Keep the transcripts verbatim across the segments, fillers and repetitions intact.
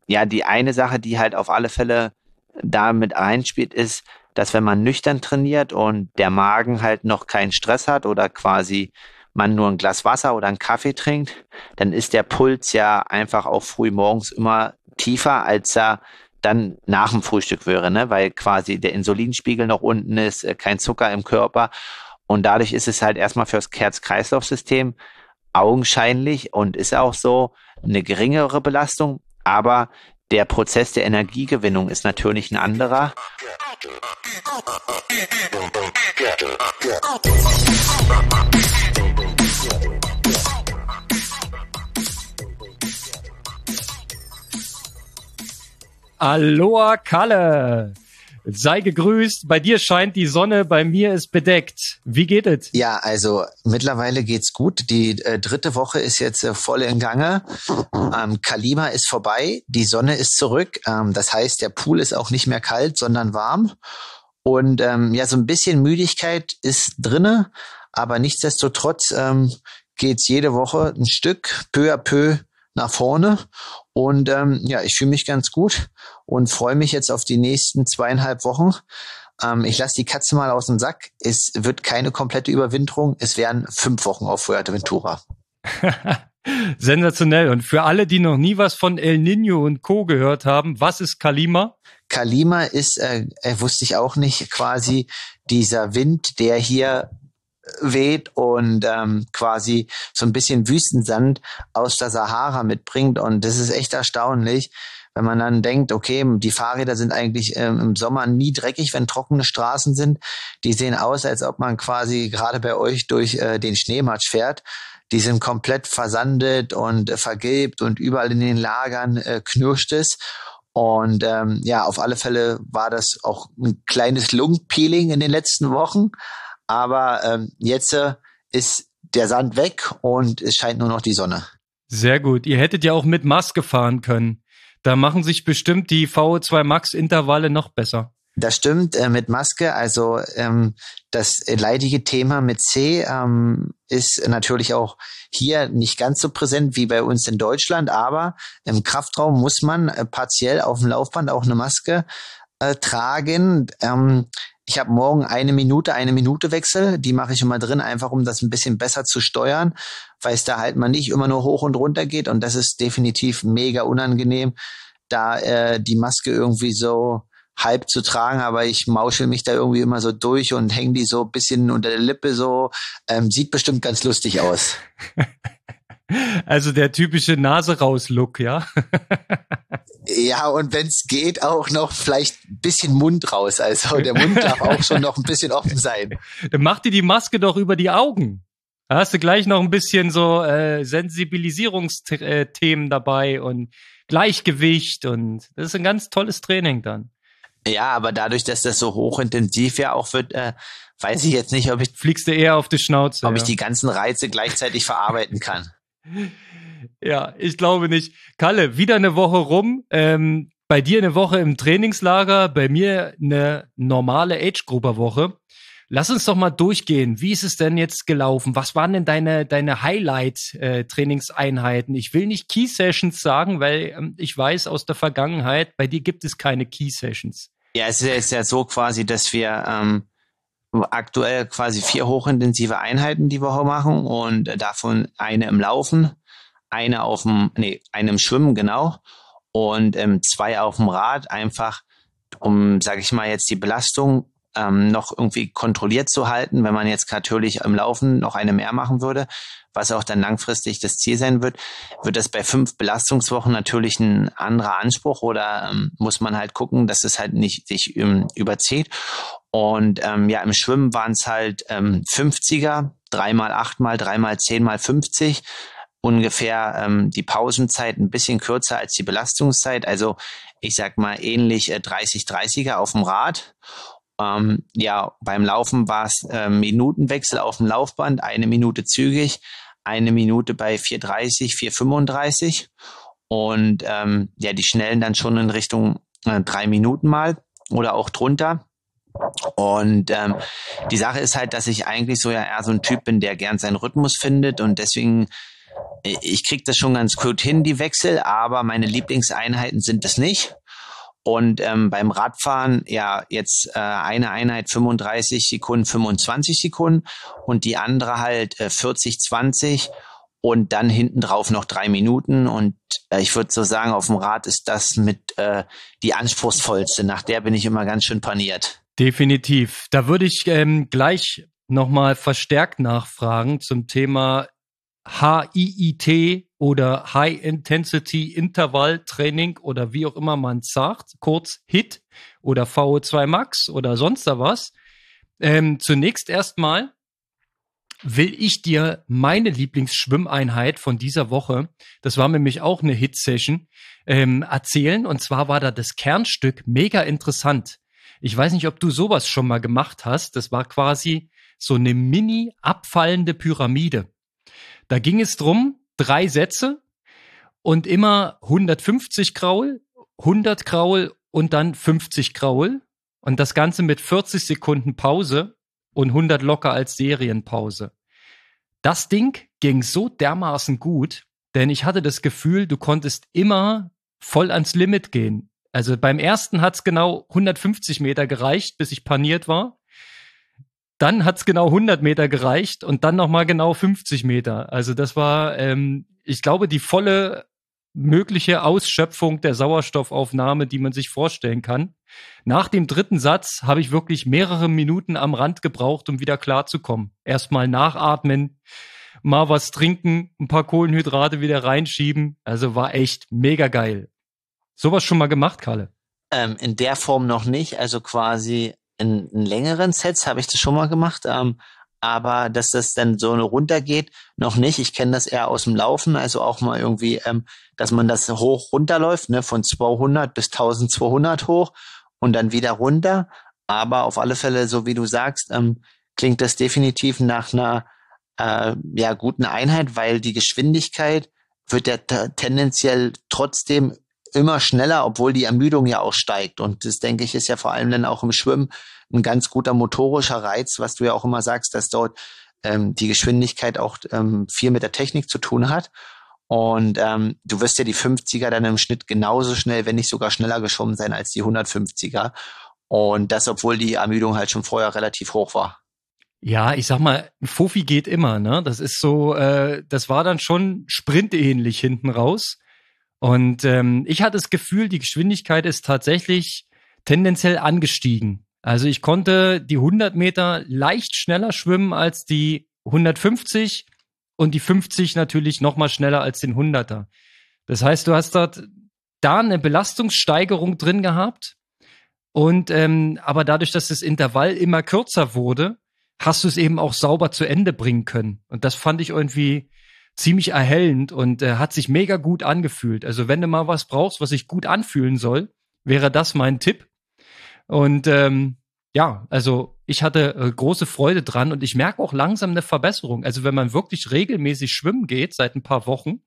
ja, die eine Sache, die halt auf alle Fälle da mit einspielt, ist, dass wenn man nüchtern trainiert und der Magen halt noch keinen Stress hat oder quasi man nur ein Glas Wasser oder einen Kaffee trinkt, dann ist der Puls ja einfach auch früh morgens immer tiefer, als er dann nach dem Frühstück wäre, ne? Weil quasi der Insulinspiegel noch unten ist, äh, kein Zucker im Körper. Und dadurch ist es halt erstmal fürs Herz-Kreislauf-System augenscheinlich und ist auch so eine geringere Belastung, aber der Prozess der Energiegewinnung ist natürlich ein anderer. Aloha Kalle, sei gegrüßt, bei dir scheint die Sonne, bei mir ist bedeckt. Wie geht es? Ja, also mittlerweile geht's gut. Die äh, dritte Woche ist jetzt äh, voll in Gange. Ähm, Kalima ist vorbei, die Sonne ist zurück. Ähm, das heißt, der Pool ist auch nicht mehr kalt, sondern warm. Und ähm, ja, so ein bisschen Müdigkeit ist drinne, aber nichtsdestotrotz ähm, geht's jede Woche ein Stück peu à peu nach vorne. Und ähm, ja, ich fühle mich ganz gut und freue mich jetzt auf die nächsten zweieinhalb Wochen. Ähm, ich lasse die Katze mal aus dem Sack. Es wird keine komplette Überwinterung. Es wären fünf Wochen auf Fuerteventura. Sensationell. Und für alle, die noch nie was von El Niño und Co. gehört haben, was ist Kalima? Kalima ist, äh, äh, wusste ich auch nicht, quasi dieser Wind, der hier weht und ähm, quasi so ein bisschen Wüstensand aus der Sahara mitbringt. Und das ist echt erstaunlich, wenn man dann denkt, okay, die Fahrräder sind eigentlich ähm, im Sommer nie dreckig, wenn trockene Straßen sind. Die sehen aus, als ob man quasi gerade bei euch durch äh, den Schneematsch fährt. Die sind komplett versandet und äh, vergilbt und überall in den Lagern äh, knirscht es. Und ähm, ja, auf alle Fälle war das auch ein kleines Lungenpeeling in den letzten Wochen. Aber ähm, jetzt äh, ist der Sand weg und es scheint nur noch die Sonne. Sehr gut. Ihr hättet ja auch mit Maske fahren können. Da machen sich bestimmt die V O zwei Max Intervalle noch besser. Das stimmt, äh, mit Maske. Also ähm, das leidige Thema mit C ähm, ist natürlich auch hier nicht ganz so präsent wie bei uns in Deutschland. Aber im Kraftraum muss man äh, partiell auf dem Laufband auch eine Maske äh, tragen. Ähm, Ich habe morgen eine Minute, eine Minute Wechsel. Die mache ich immer drin, einfach um das ein bisschen besser zu steuern, weil es da halt mal nicht immer nur hoch und runter geht. Und das ist definitiv mega unangenehm, da äh, die Maske irgendwie so halb zu tragen. Aber ich mauschel mich da irgendwie immer so durch und hänge die so ein bisschen unter der Lippe so. Ähm, sieht bestimmt ganz lustig aus. Also der typische Nase-raus-Look, ja? Ja, und wenn es geht, auch noch vielleicht ein bisschen Mund raus. Also der Mund darf auch schon noch ein bisschen offen sein. Dann mach dir die Maske doch über die Augen. Da hast du gleich noch ein bisschen so äh, Sensibilisierungsthemen dabei und Gleichgewicht und das ist ein ganz tolles Training dann. Ja, aber dadurch, dass das so hochintensiv ja auch wird, äh, weiß ich jetzt nicht, ob ich fliegst du eher auf die Schnauze, ob ja. ich die ganzen Reize gleichzeitig verarbeiten kann. Ja, ich glaube nicht. Kalle, wieder eine Woche rum. Ähm, bei dir eine Woche im Trainingslager, bei mir eine normale Age-Grupper-Woche. Lass uns doch mal durchgehen. Wie ist es denn jetzt gelaufen? Was waren denn deine deine Highlight-Trainingseinheiten? Ich will nicht Key-Sessions sagen, weil ähm, ich weiß aus der Vergangenheit, bei dir gibt es keine Key-Sessions. Ja, es ist ja so quasi, dass wir ähm, aktuell quasi vier hochintensive Einheiten die Woche machen und davon eine im Laufen, eine auf dem, nee, eine im Schwimmen, genau, und ähm, zwei auf dem Rad, einfach um, sage ich mal, jetzt die Belastung ähm, noch irgendwie kontrolliert zu halten, wenn man jetzt natürlich im Laufen noch eine mehr machen würde, was auch dann langfristig das Ziel sein wird, wird das bei fünf Belastungswochen natürlich ein anderer Anspruch oder ähm, muss man halt gucken, dass es halt nicht sich ähm, überzieht. Und ähm, ja, im Schwimmen waren es halt ähm, fünfziger, dreimal achtmal, dreimal zehnmal fünfzig, ungefähr ähm, die Pausenzeit ein bisschen kürzer als die Belastungszeit, also ich sag mal ähnlich äh, dreißig dreißiger auf dem Rad. Ähm, ja, beim Laufen war es äh, Minutenwechsel auf dem Laufband, eine Minute zügig, eine Minute bei vier dreißig, vier fünfunddreißig und ähm, ja, die Schnellen dann schon in Richtung äh, drei Minuten mal oder auch drunter. Und ähm, die Sache ist halt, dass ich eigentlich so ja eher so ein Typ bin, der gern seinen Rhythmus findet und deswegen ich kriege das schon ganz gut hin, die Wechsel, aber meine Lieblingseinheiten sind es nicht. Und ähm, beim Radfahren, ja, jetzt äh, eine Einheit fünfunddreißig Sekunden, fünfundzwanzig Sekunden und die andere halt äh, vierzig, zwanzig und dann hinten drauf noch drei Minuten. Und äh, ich würde so sagen, auf dem Rad ist das mit äh, die anspruchsvollste. Nach der bin ich immer ganz schön paniert. Definitiv. Da würde ich ähm, gleich nochmal verstärkt nachfragen zum Thema H I I T oder High Intensity Interval Training oder wie auch immer man es sagt, kurz H I T oder V O zwei Max oder sonst da was. Ähm, zunächst erstmal will ich dir meine Lieblingsschwimmeinheit von dieser Woche, das war nämlich auch eine H I T-Session, ähm, erzählen. Und zwar war da das Kernstück mega interessant. Ich weiß nicht, ob du sowas schon mal gemacht hast. Das war quasi so eine mini abfallende Pyramide. Da ging es drum, drei Sätze und immer hundertfünfzig Kraul, hundert Kraul und dann fünfzig Kraul. Und das Ganze mit vierzig Sekunden Pause und hundert locker als Serienpause. Das Ding ging so dermaßen gut, denn ich hatte das Gefühl, du konntest immer voll ans Limit gehen. Also beim ersten hat's genau hundertfünfzig Meter gereicht, bis ich paniert war. Dann hat's genau hundert Meter gereicht und dann nochmal genau fünfzig Meter. Also das war, ähm, ich glaube, die volle mögliche Ausschöpfung der Sauerstoffaufnahme, die man sich vorstellen kann. Nach dem dritten Satz habe ich wirklich mehrere Minuten am Rand gebraucht, um wieder klarzukommen. Erstmal nachatmen, mal was trinken, ein paar Kohlenhydrate wieder reinschieben. Also war echt mega geil. Sowas schon mal gemacht, Kalle? Ähm, in der Form noch nicht, also quasi in, in längeren Sets habe ich das schon mal gemacht, ähm, aber dass das dann so runtergeht, noch nicht. Ich kenne das eher aus dem Laufen, also auch mal irgendwie, ähm, dass man das hoch runterläuft, ne, von zweihundert bis eintausendzweihundert hoch und dann wieder runter. Aber auf alle Fälle, so wie du sagst, ähm, klingt das definitiv nach einer äh, ja guten Einheit, weil die Geschwindigkeit wird ja t- tendenziell trotzdem immer schneller, obwohl die Ermüdung ja auch steigt. Und das, denke ich, ist ja vor allem dann auch im Schwimmen ein ganz guter motorischer Reiz, was du ja auch immer sagst, dass dort ähm, die Geschwindigkeit auch ähm, viel mit der Technik zu tun hat. Und ähm, du wirst ja die fünfziger dann im Schnitt genauso schnell, wenn nicht sogar schneller geschwommen sein als die hundertfünfziger. Und das, obwohl die Ermüdung halt schon vorher relativ hoch war. Ja, ich sag mal, ein Fuffi geht immer, ne? Das ist so, äh, das war dann schon sprintähnlich hinten raus. Und ähm, ich hatte das Gefühl, die Geschwindigkeit ist tatsächlich tendenziell angestiegen. Also ich konnte die hundert Meter leicht schneller schwimmen als die hundertfünfzig und die fünfzig natürlich noch mal schneller als den hunderter. Das heißt, du hast dort da eine Belastungssteigerung drin gehabt und ähm, aber dadurch, dass das Intervall immer kürzer wurde, hast du es eben auch sauber zu Ende bringen können. Und das fand ich irgendwie ziemlich erhellend und äh, hat sich mega gut angefühlt. Also wenn du mal was brauchst, was sich gut anfühlen soll, wäre das mein Tipp. Und ähm, ja, also ich hatte äh, große Freude dran und ich merke auch langsam eine Verbesserung. Also wenn man wirklich regelmäßig schwimmen geht, seit ein paar Wochen,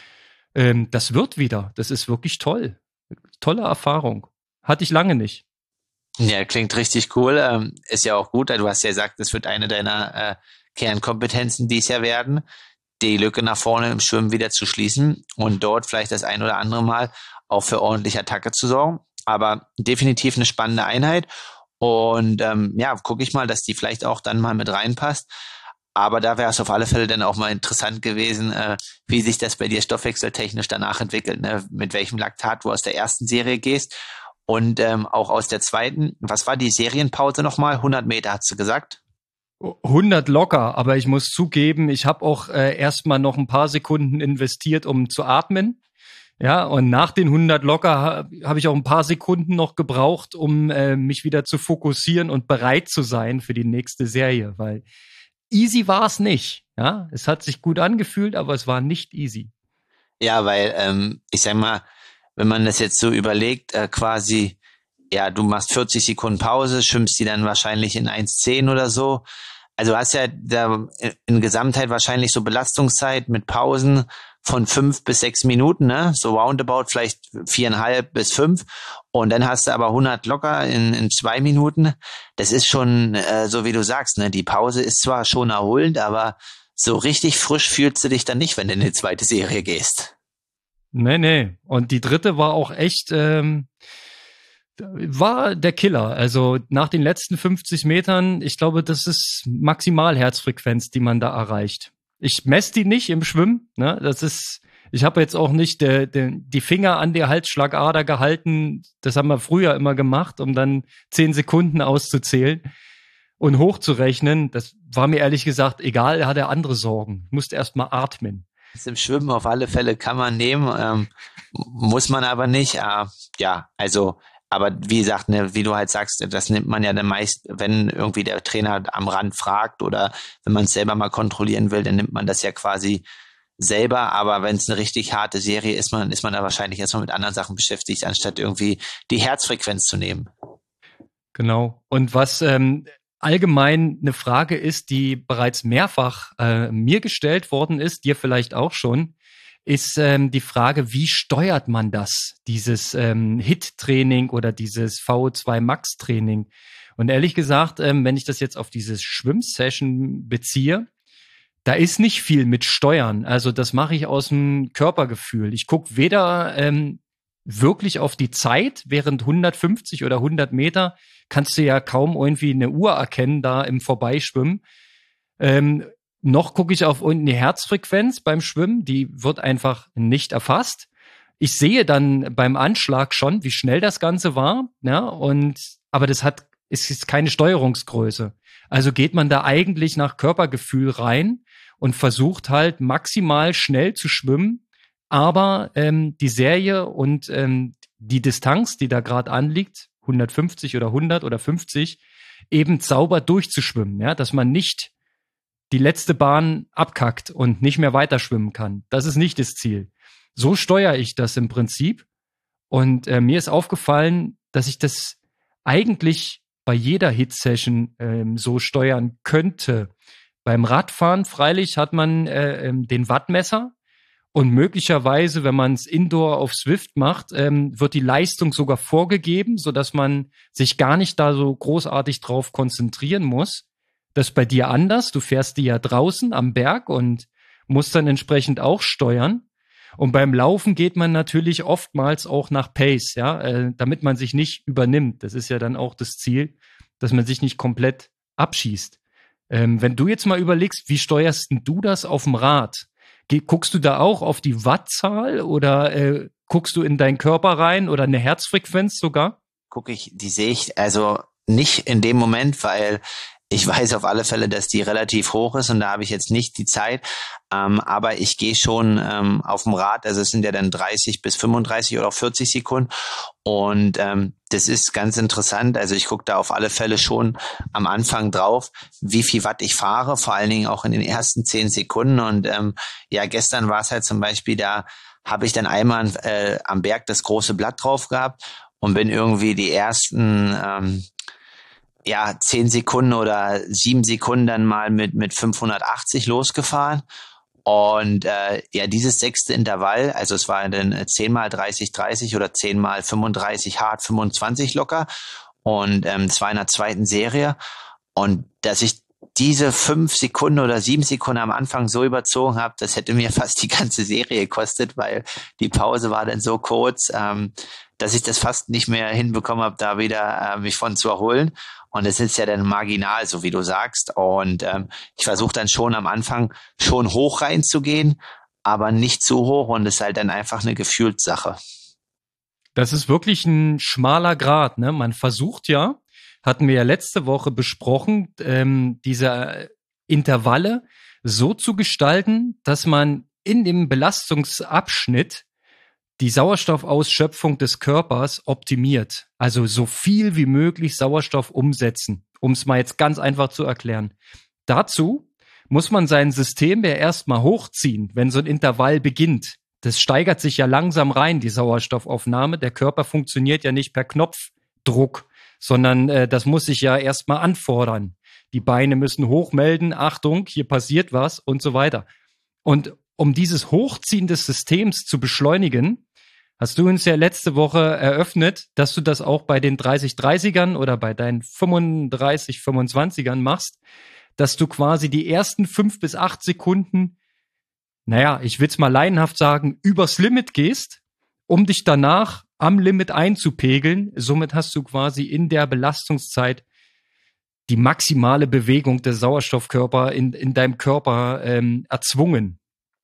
ähm, das wird wieder. Das ist wirklich toll. Tolle Erfahrung. Hatte ich lange nicht. Ja, klingt richtig cool. Ähm, ist ja auch gut. Du hast ja gesagt, es wird eine deiner äh, Kernkompetenzen dies Jahr werden, die Lücke nach vorne im Schwimmen wieder zu schließen und dort vielleicht das ein oder andere Mal auch für ordentliche Attacke zu sorgen. Aber definitiv eine spannende Einheit. Und ähm, ja, gucke ich mal, dass die vielleicht auch dann mal mit reinpasst. Aber da wäre es auf alle Fälle dann auch mal interessant gewesen, äh, wie sich das bei dir stoffwechseltechnisch danach entwickelt, ne? Mit welchem Laktat du aus der ersten Serie gehst und ähm, auch aus der zweiten. Was war die Serienpause nochmal? hundert Meter, hast du gesagt? hundert locker, aber ich muss zugeben, ich habe auch äh, erstmal noch ein paar Sekunden investiert, um zu atmen. Ja, und nach den hundert locker habe hab ich auch ein paar Sekunden noch gebraucht, um äh, mich wieder zu fokussieren und bereit zu sein für die nächste Serie, weil easy war es nicht. Ja, es hat sich gut angefühlt, aber es war nicht easy. Ja, weil ähm, ich sag mal, wenn man das jetzt so überlegt, äh, quasi, ja, du machst vierzig Sekunden Pause, schwimmst die dann wahrscheinlich in eins zehn oder so. Also du hast ja da in Gesamtheit wahrscheinlich so Belastungszeit mit Pausen von fünf bis sechs Minuten, ne? So roundabout vielleicht viereinhalb bis fünf. Und dann hast du aber hundert locker in, in zwei Minuten. Das ist schon, äh, so wie du sagst, ne? Die Pause ist zwar schon erholend, aber so richtig frisch fühlst du dich dann nicht, wenn du in die zweite Serie gehst. Nee, nee. Und die dritte war auch echt, ähm, war der Killer. Also nach den letzten fünfzig Metern, ich glaube, das ist Maximalherzfrequenz, die man da erreicht. Ich messe die nicht im Schwimmen, ne? Das ist, ich habe jetzt auch nicht de, de, die Finger an der Halsschlagader gehalten. Das haben wir früher immer gemacht, um dann zehn Sekunden auszuzählen und hochzurechnen. Das war mir ehrlich gesagt egal, er hatte andere Sorgen. Ich musste erst mal atmen. Das im Schwimmen auf alle Fälle kann man nehmen, ähm, muss man aber nicht. Äh, ja, also, aber wie gesagt, ne, wie du halt sagst, das nimmt man ja dann meist, wenn irgendwie der Trainer am Rand fragt oder wenn man es selber mal kontrollieren will, dann nimmt man das ja quasi selber. Aber wenn es eine richtig harte Serie ist, man ist man da wahrscheinlich erstmal mit anderen Sachen beschäftigt, anstatt irgendwie die Herzfrequenz zu nehmen. Genau. Und was ähm, allgemein eine Frage ist, die bereits mehrfach äh, mir gestellt worden ist, dir vielleicht auch schon, ist ähm, die Frage, wie steuert man das, dieses ähm, H I T-Training oder dieses V O zwei Max-Training? Und ehrlich gesagt, ähm, wenn ich das jetzt auf dieses Schwimmsession beziehe, da ist nicht viel mit Steuern. Also das mache ich aus dem Körpergefühl. Ich gucke weder ähm, wirklich auf die Zeit, während hundertfünfzig oder hundert Meter kannst du ja kaum irgendwie eine Uhr erkennen da im Vorbeischwimmen. Ähm, noch gucke ich auf unten die Herzfrequenz beim Schwimmen, die wird einfach nicht erfasst. Ich sehe dann beim Anschlag schon, wie schnell das Ganze war, ja, und aber das hat es ist keine Steuerungsgröße. Also geht man da eigentlich nach Körpergefühl rein und versucht halt maximal schnell zu schwimmen, aber ähm, die Serie und ähm, die Distanz, die da gerade anliegt, hundertfünfzig oder hundert oder fünfzig, eben sauber durchzuschwimmen, ja, dass man nicht die letzte Bahn abkackt und nicht mehr weiterschwimmen kann. Das ist nicht das Ziel. So steuere ich das im Prinzip. Und äh, mir ist aufgefallen, dass ich das eigentlich bei jeder Hit-Session ähm, so steuern könnte. Beim Radfahren freilich hat man äh, ähm, den Wattmesser und möglicherweise, wenn man es Indoor auf Zwift macht, ähm, wird die Leistung sogar vorgegeben, sodass man sich gar nicht da so großartig drauf konzentrieren muss. Das ist bei dir anders. Du fährst die ja draußen am Berg und musst dann entsprechend auch steuern. Und beim Laufen geht man natürlich oftmals auch nach Pace, ja, äh, damit man sich nicht übernimmt. Das ist ja dann auch das Ziel, dass man sich nicht komplett abschießt. Ähm, wenn du jetzt mal überlegst, wie steuerst denn du das auf dem Rad? Ge- guckst du da auch auf die Wattzahl oder äh, guckst du in deinen Körper rein oder eine Herzfrequenz sogar? Gucke ich, die sehe ich also nicht in dem Moment, weil ich weiß auf alle Fälle, dass die relativ hoch ist und da habe ich jetzt nicht die Zeit, ähm, aber ich gehe schon ähm, auf dem Rad, also es sind ja dann dreißig bis fünfunddreißig oder auch vierzig Sekunden und ähm, das ist ganz interessant, also ich gucke da auf alle Fälle schon am Anfang drauf, wie viel Watt ich fahre, vor allen Dingen auch in den ersten zehn Sekunden und ähm, ja, gestern war es halt zum Beispiel, da habe ich dann einmal äh, am Berg das große Blatt drauf gehabt und bin irgendwie die ersten ähm, ja, zehn Sekunden oder sieben Sekunden dann mal mit, mit fünfhundertachtzig losgefahren. Und äh, ja, dieses sechste Intervall, also es war dann zehn mal dreißig, dreißig oder zehn mal fünfunddreißig hart, fünfundzwanzig locker. Und ähm, es war in der zweiten Serie. Und dass ich diese fünf Sekunden oder sieben Sekunden am Anfang so überzogen habe, das hätte mir fast die ganze Serie gekostet, weil die Pause war dann so kurz, ähm, dass ich das fast nicht mehr hinbekommen habe, da wieder äh, mich von zu erholen. Und es ist ja dann marginal, so wie du sagst. Und ähm, ich versuche dann schon am Anfang schon hoch reinzugehen, aber nicht zu hoch. Und es ist halt dann einfach eine Gefühlssache. Das ist wirklich ein schmaler Grat, ne? Man versucht ja, hatten wir ja letzte Woche besprochen, ähm, diese Intervalle so zu gestalten, dass man in dem Belastungsabschnitt die Sauerstoffausschöpfung des Körpers optimiert. Also so viel wie möglich Sauerstoff umsetzen, um es mal jetzt ganz einfach zu erklären. Dazu muss man sein System ja erstmal hochziehen, wenn so ein Intervall beginnt. Das steigert sich ja langsam rein, die Sauerstoffaufnahme. Der Körper funktioniert ja nicht per Knopfdruck, sondern äh, das muss sich ja erstmal anfordern. Die Beine müssen hochmelden, Achtung, hier passiert was und so weiter. Und um dieses Hochziehen des Systems zu beschleunigen, hast du uns ja letzte Woche eröffnet, dass du das auch bei den dreißig dreißigern oder bei deinen fünfunddreißig fünfundzwanzigern machst, dass du quasi die ersten fünf bis acht Sekunden, naja, ich will's mal laienhaft sagen, übers Limit gehst, um dich danach am Limit einzupegeln. Somit hast du quasi in der Belastungszeit die maximale Bewegung der Sauerstoffkörper in, in deinem Körper ähm, erzwungen.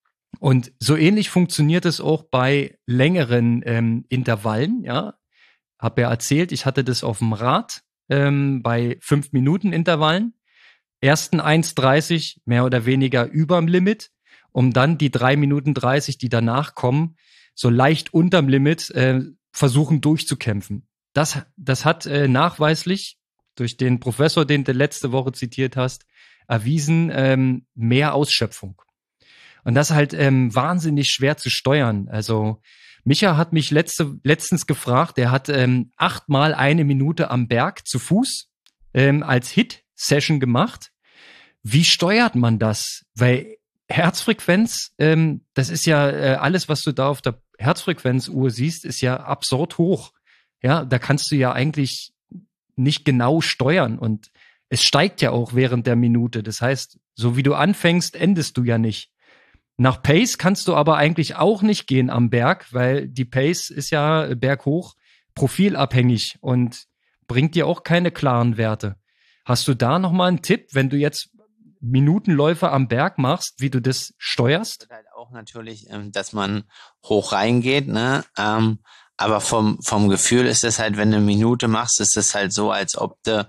Und so ähnlich funktioniert es auch bei längeren ähm, Intervallen. Ja, habe ja erzählt, ich hatte das auf dem Rad ähm, bei fünf Minuten Intervallen. Ersten eins dreißig mehr oder weniger überm Limit, um dann die drei Minuten dreißig, die danach kommen, so leicht unterm Limit äh, versuchen durchzukämpfen. Das, das hat äh, nachweislich durch den Professor, den du letzte Woche zitiert hast, erwiesen, ähm, mehr Ausschöpfung. Und das ist halt ähm, wahnsinnig schwer zu steuern. Also Micha hat mich letzte, letztens gefragt, der hat ähm, achtmal eine Minute am Berg zu Fuß ähm, als Hit-Session gemacht. Wie steuert man das? Weil Herzfrequenz, ähm, das ist ja äh, alles, was du da auf der Herzfrequenzuhr siehst, ist ja absurd hoch. Ja, da kannst du ja eigentlich nicht genau steuern und es steigt ja auch während der Minute. Das heißt, so wie du anfängst, endest du ja nicht. Nach Pace kannst du aber eigentlich auch nicht gehen am Berg, weil die Pace ist ja berghoch profilabhängig und bringt dir auch keine klaren Werte. Hast du da nochmal einen Tipp, wenn du jetzt Minutenläufe am Berg machst, wie du das steuerst? Halt auch natürlich, dass man hoch reingeht, ne? Ähm, aber vom vom Gefühl ist es halt, wenn du eine Minute machst, ist es halt so, als ob du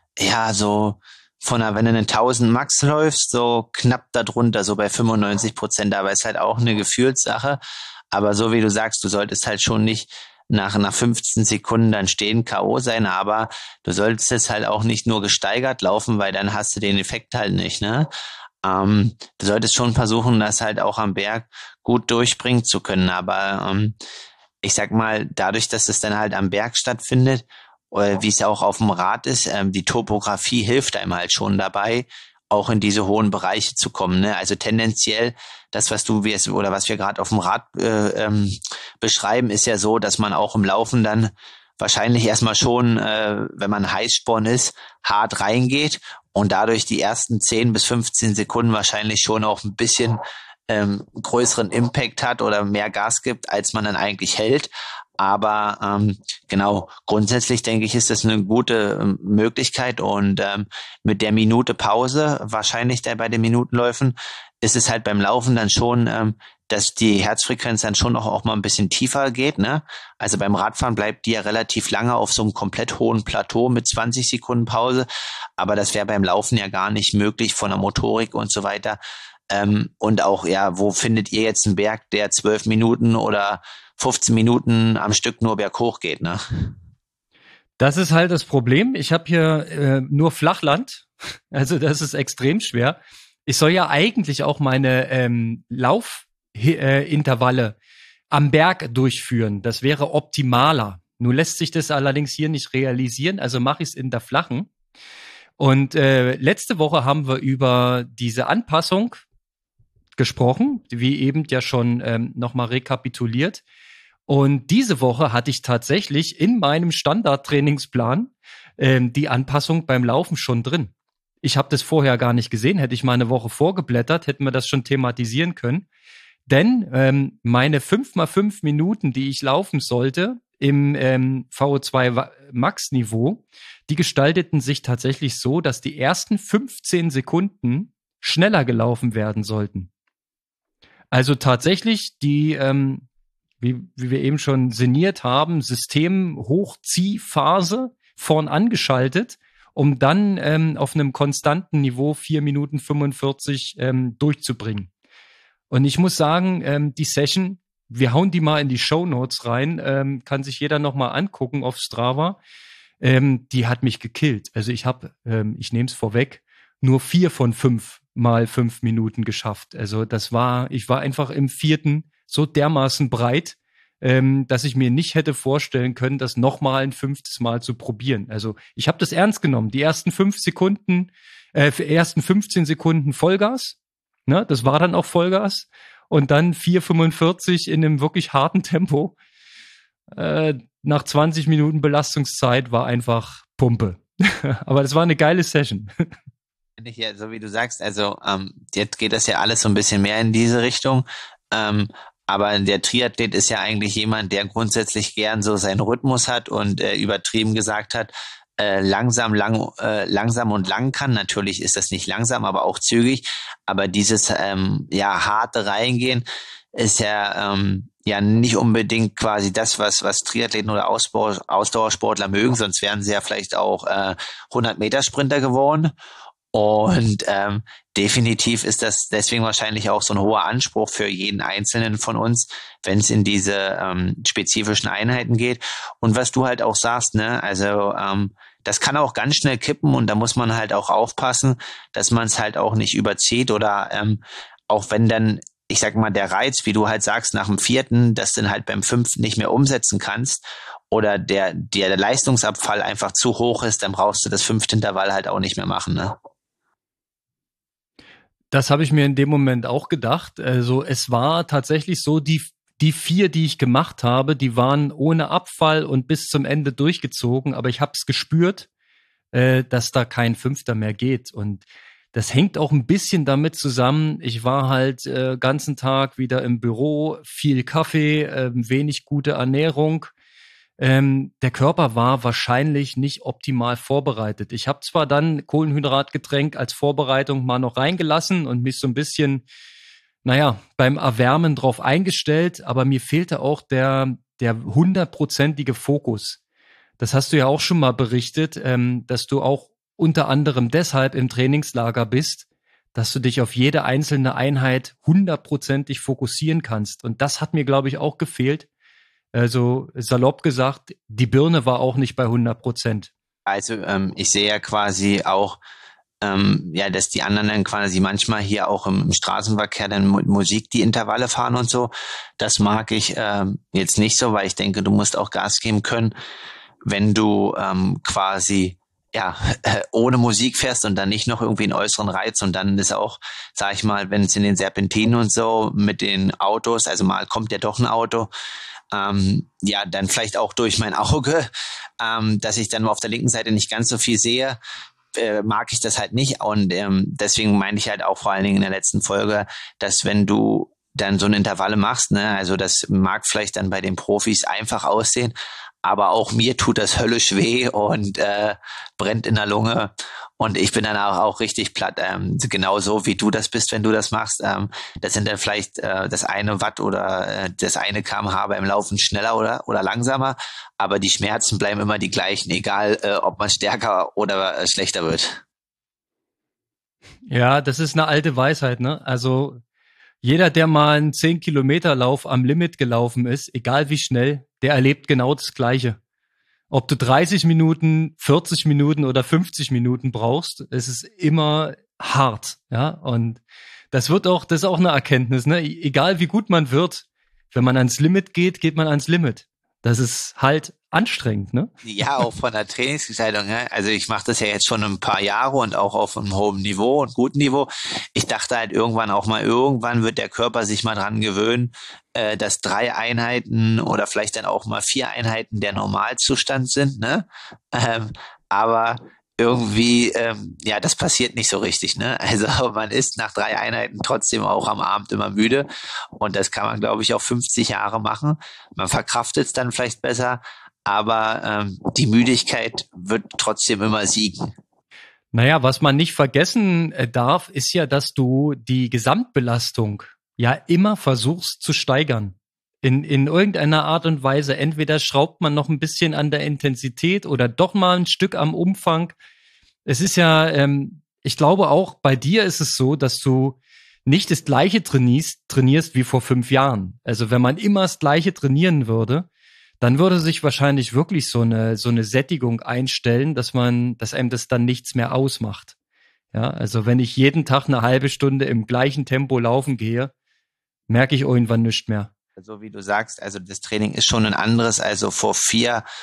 ja so von einer, wenn du einen tausend Max läufst, so knapp darunter, so bei fünfundneunzig Prozent. Aber ist halt auch eine Gefühlssache. Aber so wie du sagst, du solltest halt schon nicht nach nach fünfzehn Sekunden dann stehen K O sein, aber du solltest es halt auch nicht nur gesteigert laufen, weil dann hast du den Effekt halt nicht, ne? Ähm, du solltest schon versuchen, das halt auch am Berg gut durchbringen zu können, aber ähm, ich sag mal, dadurch, dass es dann halt am Berg stattfindet, oder wie es auch auf dem Rad ist, ähm, die Topografie hilft einem halt schon dabei, auch in diese hohen Bereiche zu kommen, ne? Also tendenziell, das, was du wirst oder was wir gerade auf dem Rad äh, ähm, beschreiben, ist ja so, dass man auch im Laufen dann wahrscheinlich erstmal schon, äh, wenn man Heißsporn ist, hart reingeht und dadurch die ersten zehn bis fünfzehn Sekunden wahrscheinlich schon auch ein bisschen ähm, größeren Impact hat oder mehr Gas gibt, als man dann eigentlich hält. Aber ähm, genau, grundsätzlich denke ich, ist das eine gute ähm, Möglichkeit und ähm, mit der Minute Pause, wahrscheinlich da bei den Minutenläufen, ist es halt beim Laufen dann schon, ähm, dass die Herzfrequenz dann schon auch, auch mal ein bisschen tiefer geht, ne? Also beim Radfahren bleibt die ja relativ lange auf so einem komplett hohen Plateau mit zwanzig Sekunden Pause, aber das wäre beim Laufen ja gar nicht möglich von der Motorik und so weiter. Ähm, und auch, ja, wo findet ihr jetzt einen Berg, der zwölf Minuten oder fünfzehn Minuten am Stück nur berghoch geht, ne? Das ist halt das Problem. Ich habe hier äh, nur Flachland, also das ist extrem schwer. Ich soll ja eigentlich auch meine ähm, Laufintervalle äh, am Berg durchführen. Das wäre optimaler. Nun lässt sich das allerdings hier nicht realisieren, also mache ich es in der Flachen. Und äh, letzte Woche haben wir über diese Anpassung gesprochen, wie eben ja schon ähm, nochmal rekapituliert. Und diese Woche hatte ich tatsächlich in meinem Standardtrainingsplan ähm, die Anpassung beim Laufen schon drin. Ich habe das vorher gar nicht gesehen. Hätte ich mal eine Woche vorgeblättert, hätten wir das schon thematisieren können. Denn ähm, meine fünf mal fünf Minuten, die ich laufen sollte im ähm, V O zwei Max Niveau, die gestalteten sich tatsächlich so, dass die ersten fünfzehn Sekunden schneller gelaufen werden sollten. Also tatsächlich die, ähm, wie, wie wir eben schon sinniert haben, System-Hochziehphase vorn angeschaltet, um dann ähm, auf einem konstanten Niveau vier Minuten fünfundvierzig ähm, durchzubringen. Und ich muss sagen, ähm, die Session, wir hauen die mal in die Shownotes rein, ähm, kann sich jeder nochmal angucken auf Strava. Ähm, die hat mich gekillt. Also ich habe, ähm, ich nehme es vorweg, nur vier von fünf mal fünf Minuten geschafft. Also das war, ich war einfach im vierten so dermaßen breit, ähm, dass ich mir nicht hätte vorstellen können, das nochmal ein fünftes Mal zu probieren. Also ich habe das ernst genommen. Die ersten fünf Sekunden, äh, ersten fünfzehn Sekunden Vollgas, ne, das war dann auch Vollgas. Und dann vier fünfundvierzig in einem wirklich harten Tempo. Äh, nach zwanzig Minuten Belastungszeit war einfach Pumpe. Aber das war eine geile Session. Finde ich ja, so wie du sagst, also ähm, jetzt geht das ja alles so ein bisschen mehr in diese Richtung. Ähm, aber der Triathlet ist ja eigentlich jemand, der grundsätzlich gern so seinen Rhythmus hat und äh, übertrieben gesagt hat, äh, langsam, lang, äh, langsam und lang kann. Natürlich ist das nicht langsam, aber auch zügig. Aber dieses ähm, ja harte Reingehen ist ja ähm, ja nicht unbedingt quasi das, was was Triathleten oder Ausbau, Ausdauersportler mögen, sonst wären sie ja vielleicht auch äh, hundert Meter Sprinter geworden. Und ähm, definitiv ist das deswegen wahrscheinlich auch so ein hoher Anspruch für jeden Einzelnen von uns, wenn es in diese ähm, spezifischen Einheiten geht. Und was du halt auch sagst, ne, also ähm, das kann auch ganz schnell kippen und da muss man halt auch aufpassen, dass man es halt auch nicht überzieht oder ähm, auch wenn dann, ich sag mal, der Reiz, wie du halt sagst, nach dem vierten, dass du dann halt beim fünften nicht mehr umsetzen kannst oder der, der Leistungsabfall einfach zu hoch ist, dann brauchst du das fünfte Intervall halt auch nicht mehr machen, ne? Das habe ich mir in dem Moment auch gedacht. Also es war tatsächlich so, die, die vier, die ich gemacht habe, die waren ohne Abfall und bis zum Ende durchgezogen, aber ich habe es gespürt, äh, dass da kein Fünfter mehr geht. Und das hängt auch ein bisschen damit zusammen. Ich war halt äh, ganzen Tag wieder im Büro, viel Kaffee, äh, wenig gute Ernährung. Ähm, der Körper war wahrscheinlich nicht optimal vorbereitet. Ich habe zwar dann Kohlenhydratgetränk als Vorbereitung mal noch reingelassen und mich so ein bisschen, naja, beim Erwärmen drauf eingestellt, aber mir fehlte auch der der hundertprozentige Fokus. Das hast du ja auch schon mal berichtet, ähm, dass du auch unter anderem deshalb im Trainingslager bist, dass du dich auf jede einzelne Einheit hundertprozentig fokussieren kannst. Und das hat mir, glaube ich, auch gefehlt. Also salopp gesagt, die Birne war auch nicht bei hundert Prozent. Also ähm, ich sehe ja quasi auch, ähm, ja, dass die anderen dann quasi manchmal hier auch im, im Straßenverkehr dann mit Musik die Intervalle fahren und so. Das mag ich ähm, jetzt nicht so, weil ich denke, du musst auch Gas geben können, wenn du ähm, quasi ja äh, ohne Musik fährst und dann nicht noch irgendwie einen äußeren Reiz und dann ist auch, sag ich mal, wenn es in den Serpentinen und so mit den Autos, also mal kommt ja doch ein Auto, ähm, ja, dann vielleicht auch durch mein Auge, ähm, dass ich dann auf der linken Seite nicht ganz so viel sehe, äh, mag ich das halt nicht. Und ähm, deswegen meine ich halt auch vor allen Dingen in der letzten Folge, dass wenn du dann so eine Intervalle machst, ne, also das mag vielleicht dann bei den Profis einfach aussehen, aber auch mir tut das höllisch weh und äh, brennt in der Lunge. Und ich bin dann auch, auch richtig platt, ähm, genauso wie du das bist, wenn du das machst. Ähm, das sind dann vielleicht äh, das eine Watt oder äh, das eine Kilometer pro Stunde beim Laufen schneller oder oder langsamer, aber die Schmerzen bleiben immer die gleichen, egal äh, ob man stärker oder äh, schlechter wird. Ja, das ist eine alte Weisheit, ne? Also jeder, der mal einen zehn Kilometer Lauf am Limit gelaufen ist, egal wie schnell, der erlebt genau das Gleiche. Ob du dreißig Minuten, vierzig Minuten oder fünfzig Minuten brauchst, es ist immer hart, ja. Und das wird auch, das ist auch eine Erkenntnis, ne? Egal wie gut man wird, wenn man ans Limit geht, geht man ans Limit. Das ist halt anstrengend, ne? Ja, auch von der Trainingsgestaltung. Ne? Also ich mache das ja jetzt schon ein paar Jahre und auch auf einem hohen Niveau und guten Niveau. Ich dachte halt irgendwann auch mal, irgendwann wird der Körper sich mal dran gewöhnen, äh, dass drei Einheiten oder vielleicht dann auch mal vier Einheiten der Normalzustand sind. Ne? Ähm, aber irgendwie, ähm, ja, das passiert nicht so richtig. Ne? Also man ist nach drei Einheiten trotzdem auch am Abend immer müde und das kann man, glaube ich, auch fünfzig Jahre machen. Man verkraftet es dann vielleicht besser, aber ähm, die Müdigkeit wird trotzdem immer siegen. Naja, was man nicht vergessen äh, darf, ist ja, dass du die Gesamtbelastung ja immer versuchst zu steigern. In, in irgendeiner Art und Weise. Entweder schraubt man noch ein bisschen an der Intensität oder doch mal ein Stück am Umfang. Es ist ja, ähm, ich glaube auch bei dir ist es so, dass du nicht das Gleiche trainierst, trainierst wie vor fünf Jahren. Also wenn man immer das Gleiche trainieren würde, dann würde sich wahrscheinlich wirklich so eine, so eine Sättigung einstellen, dass man, dass einem das dann nichts mehr ausmacht. Ja, also wenn ich jeden Tag eine halbe Stunde im gleichen Tempo laufen gehe, merke ich irgendwann nichts mehr. So wie du sagst, also das Training ist schon ein anderes. Also vor vier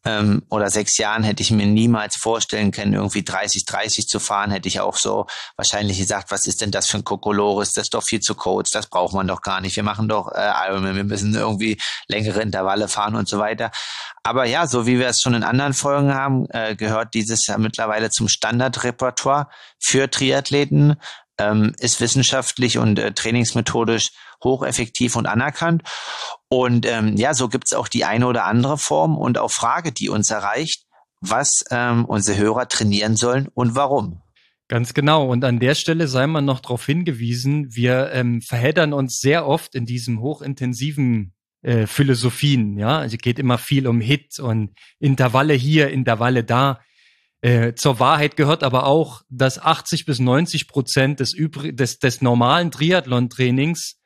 ähm, oder sechs Jahren hätte ich mir niemals vorstellen können, irgendwie dreißig dreißig zu fahren. Hätte ich auch so wahrscheinlich gesagt, was ist denn das für ein Kokolores? Das ist doch viel zu kurz, das braucht man doch gar nicht. Wir machen doch äh, Ironman, wir müssen irgendwie längere Intervalle fahren und so weiter. Aber ja, so wie wir es schon in anderen Folgen haben, äh, gehört dieses ja mittlerweile zum Standardrepertoire für Triathleten, ähm, ist wissenschaftlich und äh, trainingsmethodisch hocheffektiv und anerkannt. Und ähm, ja, so gibt's auch die eine oder andere Form und auch Frage, die uns erreicht, was ähm, unsere Hörer trainieren sollen und warum. Ganz genau. Und an der Stelle sei man noch darauf hingewiesen, wir ähm, verheddern uns sehr oft in diesem hochintensiven äh, Philosophien. Ja, also geht immer viel um Hit und Intervalle hier, Intervalle da. Äh, zur Wahrheit gehört aber auch, dass achtzig bis neunzig Prozent des, übrig, des, des normalen Triathlon-Trainings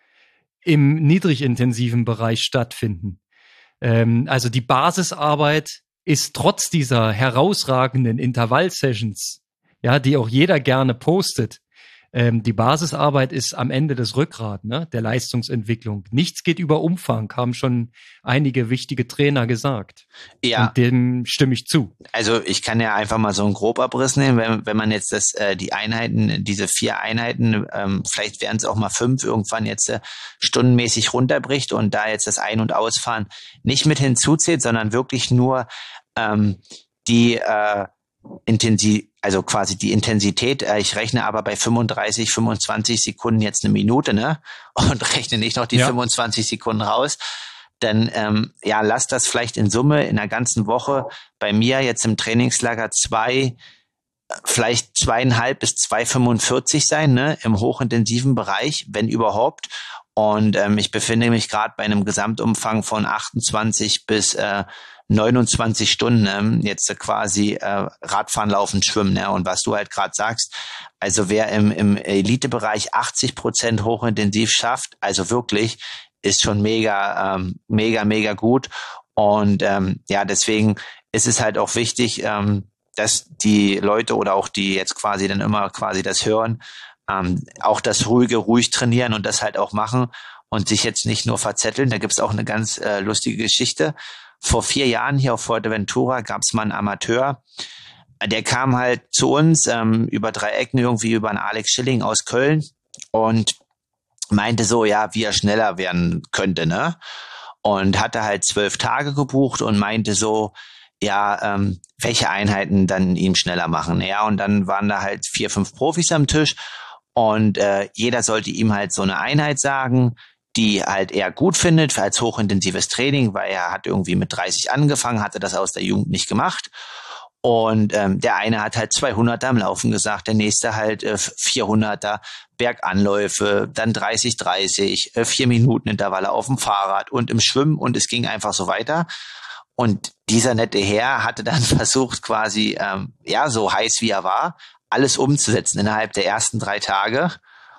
im niedrigintensiven Bereich stattfinden. Ähm, also die Basisarbeit ist trotz dieser herausragenden Intervall-Sessions, ja, die auch jeder gerne postet, ähm, die Basisarbeit ist am Ende das Rückgrat, ne, der Leistungsentwicklung. Nichts geht über Umfang, haben schon einige wichtige Trainer gesagt. Ja. Und dem stimme ich zu. Also ich kann ja einfach mal so einen Grobabriss nehmen, wenn, wenn man jetzt das, äh, die Einheiten, diese vier Einheiten, ähm, vielleicht wären es auch mal fünf, irgendwann jetzt äh, stundenmäßig runterbricht und da jetzt das Ein- und Ausfahren nicht mit hinzuzählt, sondern wirklich nur ähm, die äh, Intensiv, also quasi die Intensität. Äh, ich rechne aber bei fünfunddreißig, fünfundzwanzig Sekunden jetzt eine Minute, ne? Und rechne nicht noch die ja. fünfundzwanzig Sekunden raus. Dann ähm, ja, lass das vielleicht in Summe in der ganzen Woche bei mir jetzt im Trainingslager zwei, vielleicht zweieinhalb bis zwei Komma fünfundvierzig sein, ne, im hochintensiven Bereich, wenn überhaupt. Und ähm, ich befinde mich gerade bei einem Gesamtumfang von achtundzwanzig bis äh, neunundzwanzig Stunden, ne, jetzt quasi äh, Radfahren, Laufen, Schwimmen. Ne? Und was du halt gerade sagst, also wer im, im Elitebereich achtzig Prozent hochintensiv schafft, also wirklich, ist schon mega, ähm, mega, mega gut. Und ähm, ja, deswegen ist es halt auch wichtig, ähm, dass die Leute oder auch die jetzt quasi dann immer quasi das hören, ähm, auch das ruhige, ruhig trainieren und das halt auch machen und sich jetzt nicht nur verzetteln. Da gibt's auch eine ganz äh, lustige Geschichte. Vor vier Jahren hier auf Fuerteventura gab's mal einen Amateur, der kam halt zu uns ähm, über drei Ecken, irgendwie über einen Alex Schilling aus Köln und meinte so, ja, wie er schneller werden könnte, ne? Und hatte halt zwölf Tage gebucht und meinte so, ja, ähm, welche Einheiten dann ihm schneller machen. Ja, und dann waren da halt vier, fünf Profis am Tisch und äh, jeder sollte ihm halt so eine Einheit sagen, die halt er gut findet als hochintensives Training, weil er hat irgendwie mit dreißig angefangen, hatte das aus der Jugend nicht gemacht. Und ähm, der eine hat halt zweihunderter am Laufen gesagt, der nächste halt äh, vierhunderter Berganläufe, dann dreißig dreißig, äh, vier Minuten Intervalle auf dem Fahrrad und im Schwimmen und es ging einfach so weiter. Und dieser nette Herr hatte dann versucht quasi, ähm, ja, so heiß wie er war, alles umzusetzen innerhalb der ersten drei Tage.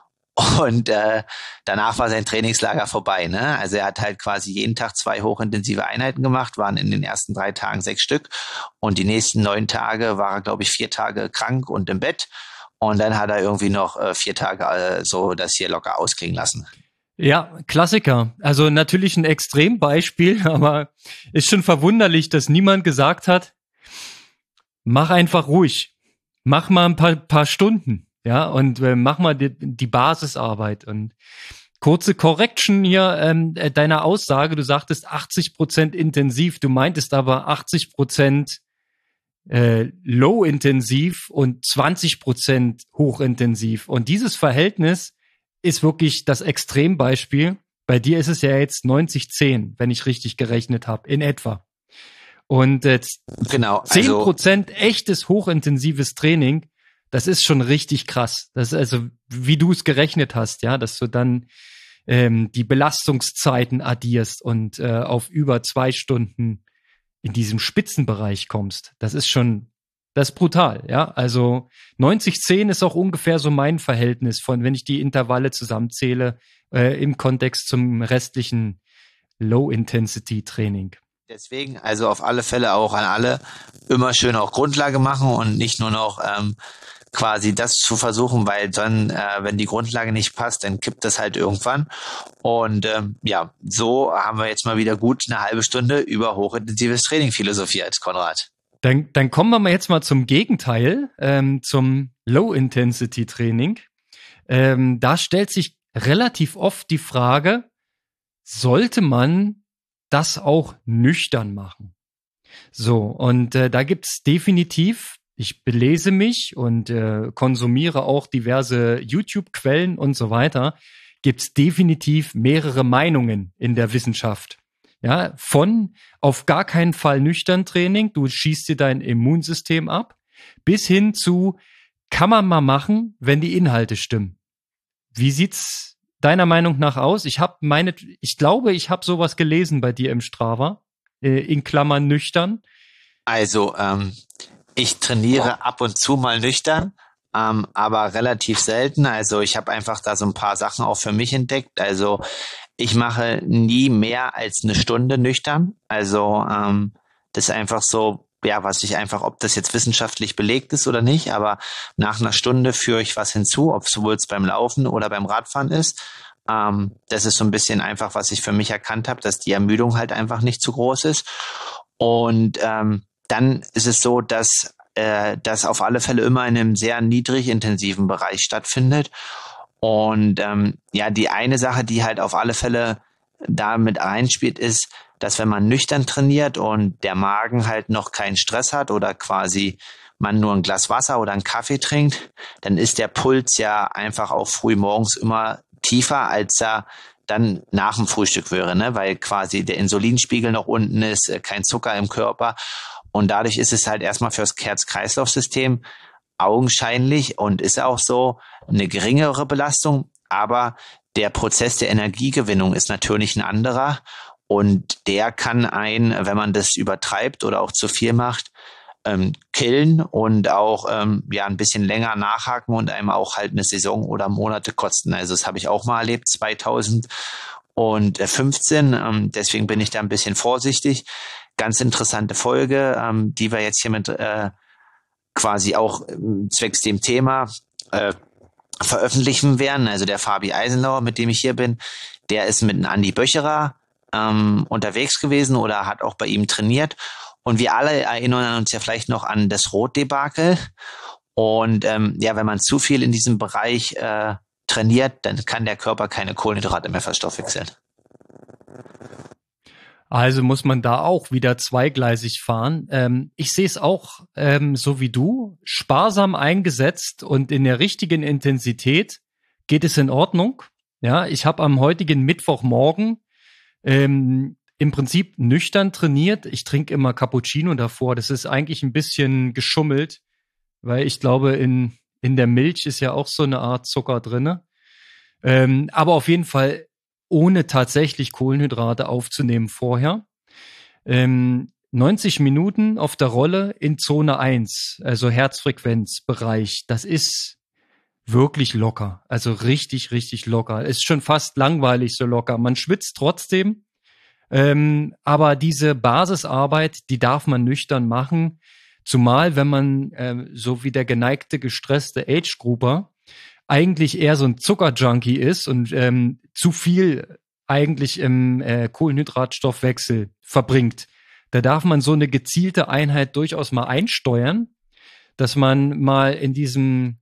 Und äh, danach war sein Trainingslager vorbei, ne? Also er hat halt quasi jeden Tag zwei hochintensive Einheiten gemacht, waren in den ersten drei Tagen sechs Stück. Und die nächsten neun Tage war er, glaube ich, vier Tage krank und im Bett. Und dann hat er irgendwie noch äh, vier Tage äh, so das hier locker ausklingen lassen. Ja, Klassiker. Also natürlich ein Extrembeispiel, aber ist schon verwunderlich, dass niemand gesagt hat, mach einfach ruhig. Mach mal ein paar, paar Stunden. Ja, und äh, mach mal die, die Basisarbeit. Und kurze Correction hier ähm, äh, deiner Aussage. Du sagtest achtzig Prozent intensiv. Du meintest aber achtzig Prozent äh, low-intensiv und zwanzig Prozent hochintensiv. Und dieses Verhältnis ist wirklich das Extrembeispiel. Bei dir ist es ja jetzt neunzig zehn, wenn ich richtig gerechnet habe, in etwa. Und äh, genau, also zehn Prozent echtes hochintensives Training, das ist schon richtig krass. Das ist also, wie du es gerechnet hast, ja, dass du dann ähm, die Belastungszeiten addierst und äh, auf über zwei Stunden in diesem Spitzenbereich kommst. Das ist schon, das ist brutal, ja. Also neunzig zehn ist auch ungefähr so mein Verhältnis von, wenn ich die Intervalle zusammenzähle, äh, im Kontext zum restlichen Low-Intensity-Training. Deswegen, also auf alle Fälle auch an alle, immer schön auch Grundlage machen und nicht nur noch ähm, quasi das zu versuchen, weil dann, äh, wenn die Grundlage nicht passt, dann kippt das halt irgendwann. Und ähm, ja, so haben wir jetzt mal wieder gut eine halbe Stunde über hochintensives Training philosophiert, Konrad. Dann, dann kommen wir mal jetzt mal zum Gegenteil, ähm, zum Low-Intensity-Training. Ähm, da stellt sich relativ oft die Frage, sollte man das auch nüchtern machen? So, und äh, da gibt's definitiv, ich belese mich und äh, konsumiere auch diverse YouTube-Quellen und so weiter, gibt's definitiv mehrere Meinungen in der Wissenschaft. Ja, von auf gar keinen Fall nüchtern Training, du schießt dir dein Immunsystem ab, bis hin zu, kann man mal machen, wenn die Inhalte stimmen. Wie sieht's deiner Meinung nach aus? Ich habe meine, ich glaube, ich habe sowas gelesen bei dir im Strava, äh, in Klammern nüchtern. Also, ähm, ich trainiere ab und zu mal nüchtern, ähm, aber relativ selten. Also ich habe einfach da so ein paar Sachen auch für mich entdeckt. Also ich mache nie mehr als eine Stunde nüchtern. Also ähm, das ist einfach so, ja, was ich einfach, ob das jetzt wissenschaftlich belegt ist oder nicht, aber nach einer Stunde führe ich was hinzu, ob sowohl es beim Laufen oder beim Radfahren ist. Ähm, das ist so ein bisschen einfach, was ich für mich erkannt habe, dass die Ermüdung halt einfach nicht zu groß ist. Und ähm, dann ist es so, dass äh, das auf alle Fälle immer in einem sehr niedrig intensiven Bereich stattfindet. Und ähm, ja, die eine Sache, die halt auf alle Fälle da mit einspielt, ist, dass wenn man nüchtern trainiert und der Magen halt noch keinen Stress hat oder quasi man nur ein Glas Wasser oder einen Kaffee trinkt, dann ist der Puls ja einfach auch früh morgens immer tiefer, als er dann nach dem Frühstück wäre, ne? Weil quasi der Insulinspiegel noch unten ist, kein Zucker im Körper. Und dadurch ist es halt erstmal fürs Herz-Kreislauf-System augenscheinlich und ist auch so eine geringere Belastung, aber der Prozess der Energiegewinnung ist natürlich ein anderer und der kann einen, wenn man das übertreibt oder auch zu viel macht, ähm, killen und auch ähm, ja ein bisschen länger nachhaken und einem auch halt eine Saison oder Monate kosten. Also das habe ich auch mal erlebt, zweitausendfünfzehn. Ähm, deswegen bin ich da ein bisschen vorsichtig. Ganz interessante Folge, ähm, die wir jetzt hier mit äh, quasi auch äh, zwecks dem Thema äh, veröffentlichen werden. Also der Fabi Eisenlauer, mit dem ich hier bin, der ist mit einem Andi Böcherer ähm, unterwegs gewesen oder hat auch bei ihm trainiert. Und wir alle erinnern uns ja vielleicht noch an das Rotdebakel. Und ähm, ja, wenn man zu viel in diesem Bereich äh, trainiert, dann kann der Körper keine Kohlenhydrate mehr verstoffwechseln. Also muss man da auch wieder zweigleisig fahren. Ähm, ich sehe es auch ähm, so wie du, sparsam eingesetzt und in der richtigen Intensität geht es in Ordnung. Ja, ich habe am heutigen Mittwochmorgen ähm, im Prinzip nüchtern trainiert. Ich trinke immer Cappuccino davor. Das ist eigentlich ein bisschen geschummelt, weil ich glaube, in in der Milch ist ja auch so eine Art Zucker drinne. Ähm, aber auf jeden Fall ohne tatsächlich Kohlenhydrate aufzunehmen vorher. Ähm, neunzig Minuten auf der Rolle in Zone eins, also Herzfrequenzbereich. Das ist wirklich locker. Also richtig, richtig locker. Ist schon fast langweilig so locker. Man schwitzt trotzdem. Ähm, aber diese Basisarbeit, die darf man nüchtern machen. Zumal, wenn man, äh, so wie der geneigte, gestresste Age-Grouper, eigentlich eher so ein Zuckerjunkie ist und ähm, zu viel eigentlich im äh, Kohlenhydratstoffwechsel verbringt. Da darf man so eine gezielte Einheit durchaus mal einsteuern, dass man mal in diesem,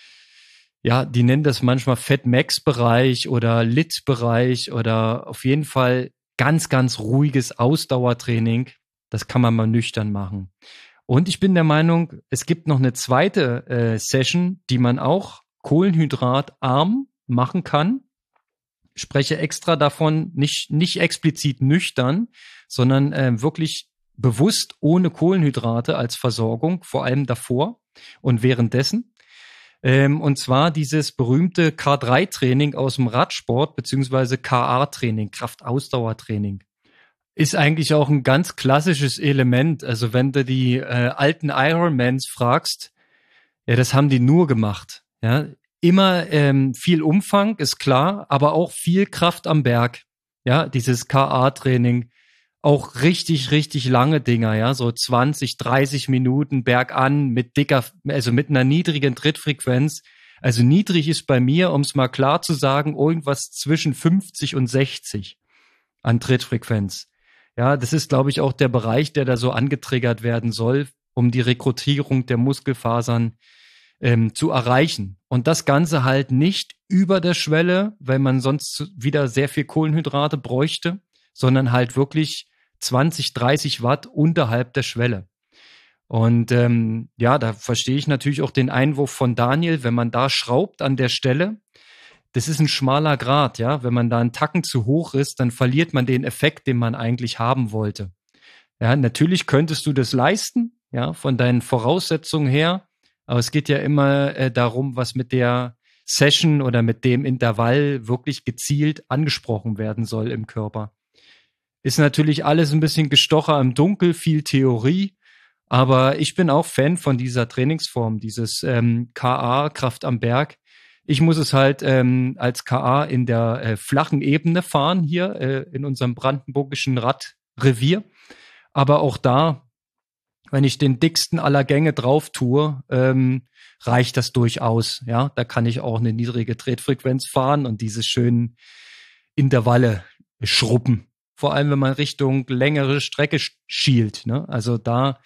ja, die nennen das manchmal Fat-Max-Bereich oder Lit-Bereich oder auf jeden Fall ganz, ganz ruhiges Ausdauertraining. Das kann man mal nüchtern machen. Und ich bin der Meinung, es gibt noch eine zweite äh, Session, die man auch kohlenhydratarm machen kann. Ich spreche extra davon, nicht, nicht explizit nüchtern, sondern äh, wirklich bewusst ohne Kohlenhydrate als Versorgung, vor allem davor und währenddessen. Ähm, und zwar dieses berühmte K drei Training aus dem Radsport, beziehungsweise K A Training, Kraftausdauertraining. Ist eigentlich auch ein ganz klassisches Element. Also wenn du die äh, alten Ironmans fragst, ja, das haben die nur gemacht. Ja, immer ähm, viel Umfang, ist klar, aber auch viel Kraft am Berg. Ja, dieses K A Training auch richtig, richtig lange Dinger, ja, so zwanzig, dreißig Minuten bergan mit dicker, also mit einer niedrigen Trittfrequenz. Also niedrig ist bei mir, um es mal klar zu sagen, irgendwas zwischen fünfzig und sechzig an Trittfrequenz. Ja, das ist, glaube ich, auch der Bereich, der da so angetriggert werden soll, um die Rekrutierung der Muskelfasern ähm, zu erreichen. Und das Ganze halt nicht über der Schwelle, weil man sonst wieder sehr viel Kohlenhydrate bräuchte, sondern halt wirklich zwanzig, dreißig Watt unterhalb der Schwelle. Und ähm, ja, da verstehe ich natürlich auch den Einwurf von Daniel, wenn man da schraubt an der Stelle, das ist ein schmaler Grat, ja. Wenn man da einen Tacken zu hoch ist, dann verliert man den Effekt, den man eigentlich haben wollte. Ja, natürlich könntest du das leisten, ja, von deinen Voraussetzungen her, aber es geht ja immer äh, darum, was mit der Session oder mit dem Intervall wirklich gezielt angesprochen werden soll im Körper. Ist natürlich alles ein bisschen Gestocher im Dunkel, viel Theorie, aber ich bin auch Fan von dieser Trainingsform, dieses ähm, K A, Kraft am Berg. Ich muss es halt ähm, als K A in der äh, flachen Ebene fahren hier äh, in unserem brandenburgischen Radrevier. Aber auch da, wenn ich den dicksten aller Gänge drauf tue, ähm, reicht das durchaus. Ja, da kann ich auch eine niedrige Trittfrequenz fahren und diese schönen Intervalle schrubben. Vor allem, wenn man Richtung längere Strecke schielt. Ne? Also da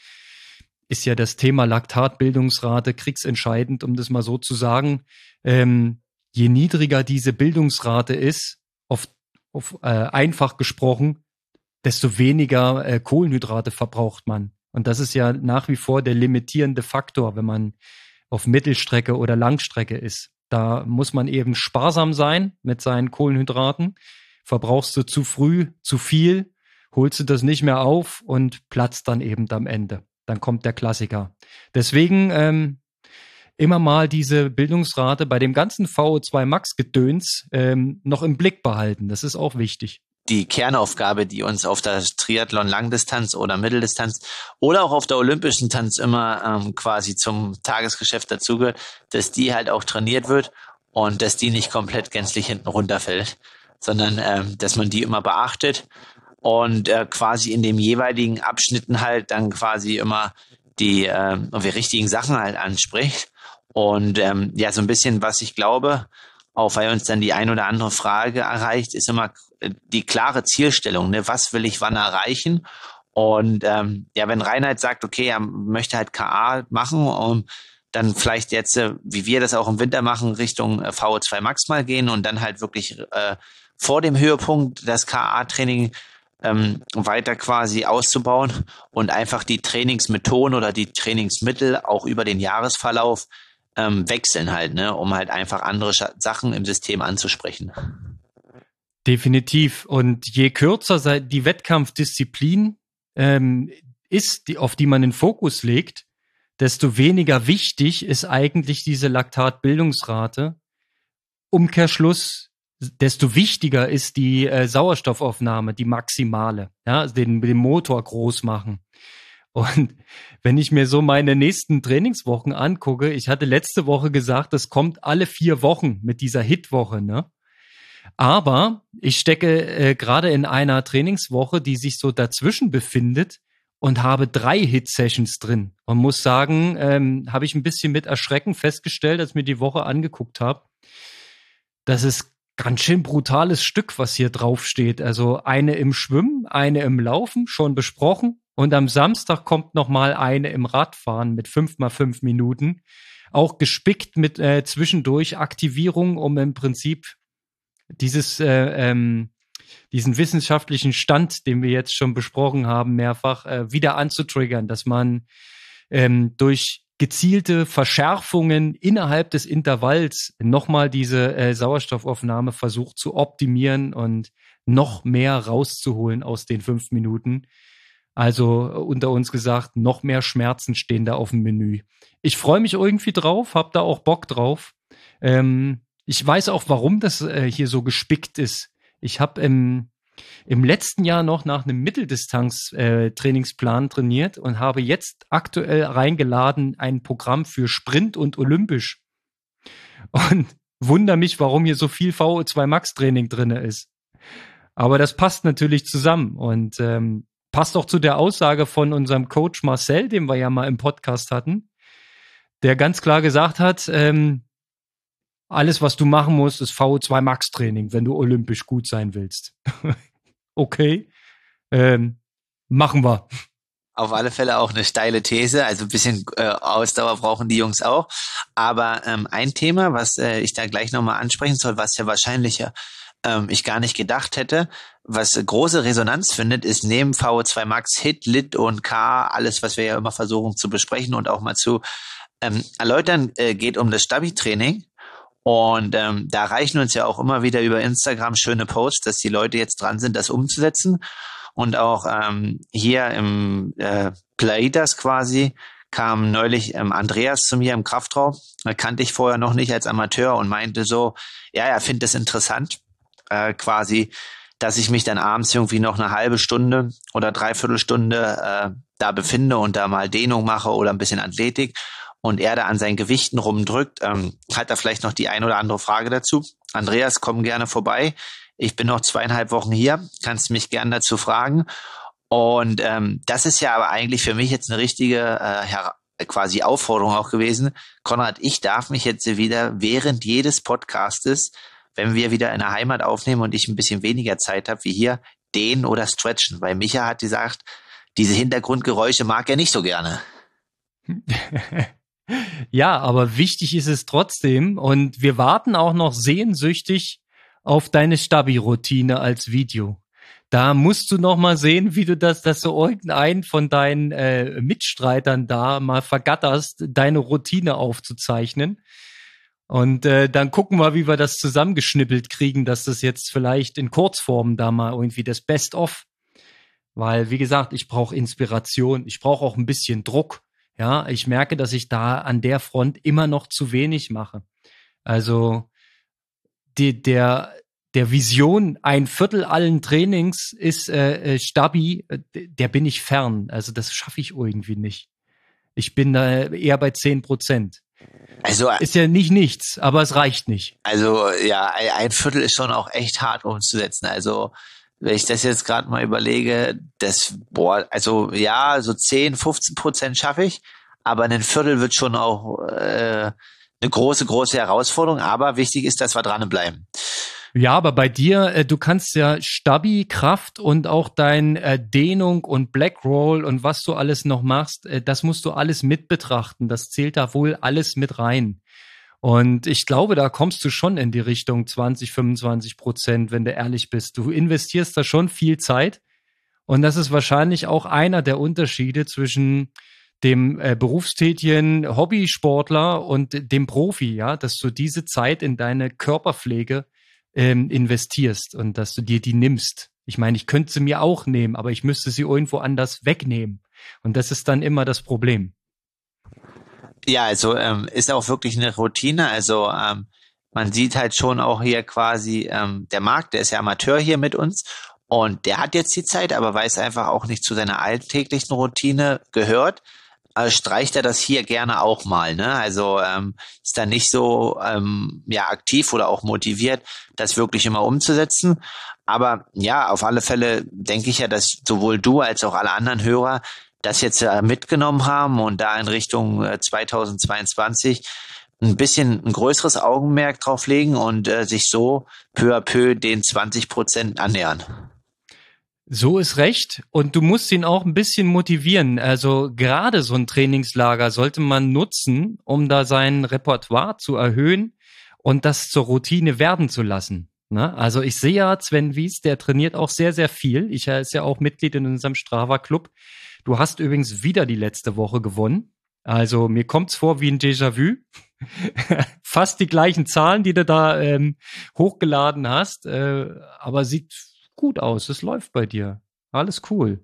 ist ja das Thema Laktatbildungsrate kriegsentscheidend, um das mal so zu sagen. Ähm, je niedriger diese Bildungsrate ist, auf, auf äh, einfach gesprochen, desto weniger äh, Kohlenhydrate verbraucht man. Und das ist ja nach wie vor der limitierende Faktor, wenn man auf Mittelstrecke oder Langstrecke ist. Da muss man eben sparsam sein mit seinen Kohlenhydraten. Verbrauchst du zu früh zu viel, holst du das nicht mehr auf und platzt dann eben am Ende. Dann kommt der Klassiker. Deswegen ähm, immer mal diese Bildungsrate bei dem ganzen V O zwei Max Gedöns ähm, noch im Blick behalten. Das ist auch wichtig. Die Kernaufgabe, die uns auf der Triathlon-Langdistanz oder Mitteldistanz oder auch auf der olympischen Distanz immer ähm, quasi zum Tagesgeschäft dazugehört, dass die halt auch trainiert wird und dass die nicht komplett gänzlich hinten runterfällt, sondern ähm, dass man die immer beachtet und äh, quasi in dem jeweiligen Abschnitten halt dann quasi immer die, äh, die richtigen Sachen halt anspricht. Und ähm, ja, so ein bisschen, was ich glaube, auch weil uns dann die ein oder andere Frage erreicht, ist immer die klare Zielstellung, ne? Was will ich wann erreichen? Und ähm, ja, wenn Reinhard sagt, okay, er möchte halt K A machen, um dann vielleicht jetzt, äh, wie wir das auch im Winter machen, Richtung äh, V O zwei Max mal gehen und dann halt wirklich äh, vor dem Höhepunkt das K A-Training ähm, weiter quasi auszubauen und einfach die Trainingsmethoden oder die Trainingsmittel auch über den Jahresverlauf ähm, wechseln halt, ne, um halt einfach andere Sachen im System anzusprechen. Definitiv. Und je kürzer die Wettkampfdisziplin ähm, ist, die, auf die man den Fokus legt, desto weniger wichtig ist eigentlich diese Laktatbildungsrate. Umkehrschluss, desto wichtiger ist die äh, Sauerstoffaufnahme, die maximale, ja, also den, den Motor groß machen. Und wenn ich mir so meine nächsten Trainingswochen angucke, ich hatte letzte Woche gesagt, das kommt alle vier Wochen mit dieser Hitwoche, ne? Aber ich stecke äh, gerade in einer Trainingswoche, die sich so dazwischen befindet und habe drei Hit-Sessions drin. Und muss sagen, ähm, habe ich ein bisschen mit Erschrecken festgestellt, als ich mir die Woche angeguckt habe. Das ist ganz schön brutales Stück, was hier drauf steht. Also eine im Schwimmen, eine im Laufen, schon besprochen. Und am Samstag kommt noch mal eine im Radfahren mit fünf mal fünf Minuten. Auch gespickt mit äh, zwischendurch Aktivierung, um im Prinzip dieses, äh, ähm, diesen wissenschaftlichen Stand, den wir jetzt schon besprochen haben, mehrfach äh, wieder anzutriggern, dass man ähm, durch gezielte Verschärfungen innerhalb des Intervalls nochmal diese äh, Sauerstoffaufnahme versucht zu optimieren und noch mehr rauszuholen aus den fünf Minuten. Also unter uns gesagt, noch mehr Schmerzen stehen da auf dem Menü. Ich freue mich irgendwie drauf, habe da auch Bock drauf. Ähm, Ich weiß auch, warum das äh, hier so gespickt ist. Ich habe im, im letzten Jahr noch nach einem Mitteldistanz-Trainingsplan äh, trainiert und habe jetzt aktuell reingeladen ein Programm für Sprint und Olympisch. Und wundere mich, warum hier so viel V O zwei Max Training drin ist. Aber das passt natürlich zusammen. Und ähm, passt auch zu der Aussage von unserem Coach Marcel, den wir ja mal im Podcast hatten, der ganz klar gesagt hat, ähm, alles, was du machen musst, ist V O zwei Max Training, wenn du olympisch gut sein willst. Okay, ähm, machen wir. Auf alle Fälle auch eine steile These, also ein bisschen äh, Ausdauer brauchen die Jungs auch. Aber ähm, ein Thema, was äh, ich da gleich nochmal ansprechen soll, was ja wahrscheinlich ja, ähm, ich gar nicht gedacht hätte, was äh, große Resonanz findet, ist neben V O zwei Max, Hit, Lit und K, alles, was wir ja immer versuchen zu besprechen und auch mal zu ähm, erläutern, äh, geht um das Stabi-Training. Und ähm, da reichen uns ja auch immer wieder über Instagram schöne Posts, dass die Leute jetzt dran sind, das umzusetzen. Und auch ähm, hier im äh, Plaitas quasi kam neulich ähm, Andreas zu mir im Kraftraum. Da kannte ich vorher noch nicht als Amateur und meinte so, ja, er findet es interessant, äh, quasi, dass ich mich dann abends irgendwie noch eine halbe Stunde oder dreiviertel Stunde äh, da befinde und da mal Dehnung mache oder ein bisschen Athletik und er da an seinen Gewichten rumdrückt. Ähm, hat er vielleicht noch die ein oder andere Frage dazu? Andreas, komm gerne vorbei. Ich bin noch zweieinhalb Wochen hier, kannst mich gerne dazu fragen. Und ähm, das ist ja aber eigentlich für mich jetzt eine richtige äh, quasi Aufforderung auch gewesen. Konrad, ich darf mich jetzt wieder während jedes Podcastes, wenn wir wieder in der Heimat aufnehmen und ich ein bisschen weniger Zeit habe wie hier, dehnen oder stretchen. Weil Micha hat gesagt, diese Hintergrundgeräusche mag er nicht so gerne. Ja, aber wichtig ist es trotzdem. Und wir warten auch noch sehnsüchtig auf deine Stabi-Routine als Video. Da musst du noch mal sehen, wie du das, dass du irgendeinen von deinen äh, Mitstreitern da mal vergatterst, deine Routine aufzuzeichnen. Und äh, dann gucken wir, wie wir das zusammengeschnippelt kriegen, dass das jetzt vielleicht in Kurzform da mal irgendwie das Best-of. Weil, wie gesagt, ich brauche Inspiration, ich brauche auch ein bisschen Druck. Ja, ich merke, dass ich da an der Front immer noch zu wenig mache. Also die, der der Vision ein Viertel allen Trainings ist äh, Stabi, der bin ich fern. Also das schaffe ich irgendwie nicht. Ich bin da eher bei zehn Prozent. Also ist ja nicht nichts, aber es reicht nicht. Also ja, ein Viertel ist schon auch echt hart umzusetzen. Also wenn ich das jetzt gerade mal überlege, das, boah, also ja, so zehn, fünfzehn Prozent schaffe ich, aber ein Viertel wird schon auch äh, eine große, große Herausforderung. Aber wichtig ist, dass wir dranbleiben. Ja, aber bei dir, äh, du kannst ja Stabi, Kraft und auch dein äh, Dehnung und Black Roll und was du alles noch machst, äh, das musst du alles mit betrachten. Das zählt da wohl alles mit rein. Und ich glaube, da kommst du schon in die Richtung zwanzig, fünfundzwanzig Prozent, wenn du ehrlich bist. Du investierst da schon viel Zeit. Und das ist wahrscheinlich auch einer der Unterschiede zwischen dem äh, berufstätigen Hobbysportler und dem Profi, ja, dass du diese Zeit in deine Körperpflege ähm, investierst und dass du dir die nimmst. Ich meine, ich könnte sie mir auch nehmen, aber ich müsste sie irgendwo anders wegnehmen. Und das ist dann immer das Problem. Ja, also ähm, ist auch wirklich eine Routine. Also ähm, man sieht halt schon auch hier quasi, ähm, der Marc, der ist ja Amateur hier mit uns und der hat jetzt die Zeit, aber weil es einfach auch nicht zu seiner alltäglichen Routine gehört, äh, streicht er das hier gerne auch mal. Ne? Also ähm, ist dann nicht so ähm, ja aktiv oder auch motiviert, das wirklich immer umzusetzen. Aber ja, auf alle Fälle denke ich ja, dass sowohl du als auch alle anderen Hörer das jetzt äh, mitgenommen haben und da in Richtung äh, zweitausendzweiundzwanzig ein bisschen ein größeres Augenmerk drauf legen und äh, sich so peu à peu den zwanzig Prozent annähern. So ist recht. Und du musst ihn auch ein bisschen motivieren. Also gerade so ein Trainingslager sollte man nutzen, um da sein Repertoire zu erhöhen und das zur Routine werden zu lassen. Ne? Also ich sehe ja, Sven Wies, der trainiert auch sehr, sehr viel. Ich ist ja auch Mitglied in unserem Strava-Club. Du hast übrigens wieder die letzte Woche gewonnen. Also mir kommt's vor wie ein Déjà-vu. Fast die gleichen Zahlen, die du da ähm, hochgeladen hast. Äh, aber sieht gut aus. Es läuft bei dir. Alles cool.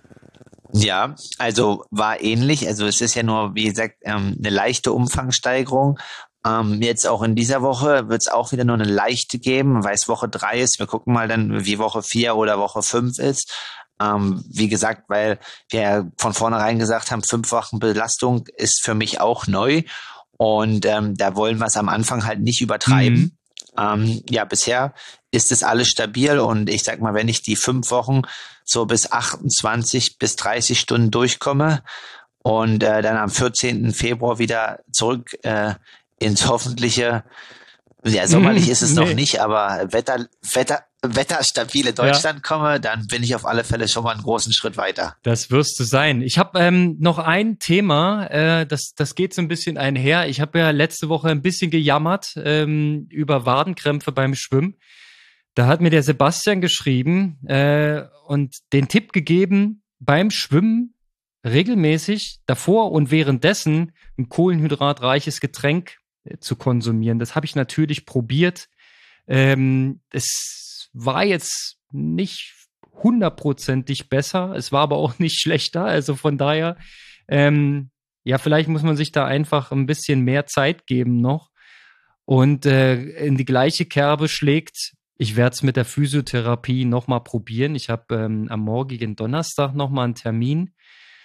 Ja, also war ähnlich. Also es ist ja nur, wie gesagt, ähm, eine leichte Umfangssteigerung. Ähm, jetzt auch in dieser Woche wird es auch wieder nur eine leichte geben, weil es Woche drei ist. Wir gucken mal dann, wie Woche vier oder Woche fünf ist. Ähm, wie gesagt, weil wir von vornherein gesagt haben, fünf Wochen Belastung ist für mich auch neu. Und ähm, da wollen wir es am Anfang halt nicht übertreiben. Mhm. Ähm, ja, bisher ist es alles stabil und ich sag mal, wenn ich die fünf Wochen so bis achtundzwanzig bis dreißig Stunden durchkomme und äh, dann am vierzehnten Februar wieder zurück äh, ins hoffentliche, ja, sommerlich ist es Nee. noch nicht, aber Wetter, Wetter, wetterstabile Deutschland komme, dann bin ich auf alle Fälle schon mal einen großen Schritt weiter. Das wirst du sein. Ich habe ähm, noch ein Thema, äh, das, das geht so ein bisschen einher. Ich habe ja letzte Woche ein bisschen gejammert ähm, über Wadenkrämpfe beim Schwimmen. Da hat mir der Sebastian geschrieben äh, und den Tipp gegeben, beim Schwimmen regelmäßig davor und währenddessen ein kohlenhydratreiches Getränk äh, zu konsumieren. Das habe ich natürlich probiert. Ähm, es war jetzt nicht hundertprozentig besser, es war aber auch nicht schlechter. Also von daher, ähm, ja, vielleicht muss man sich da einfach ein bisschen mehr Zeit geben noch. Und äh, in die gleiche Kerbe schlägt, ich werde es mit der Physiotherapie nochmal probieren. Ich habe ähm, am morgigen Donnerstag nochmal einen Termin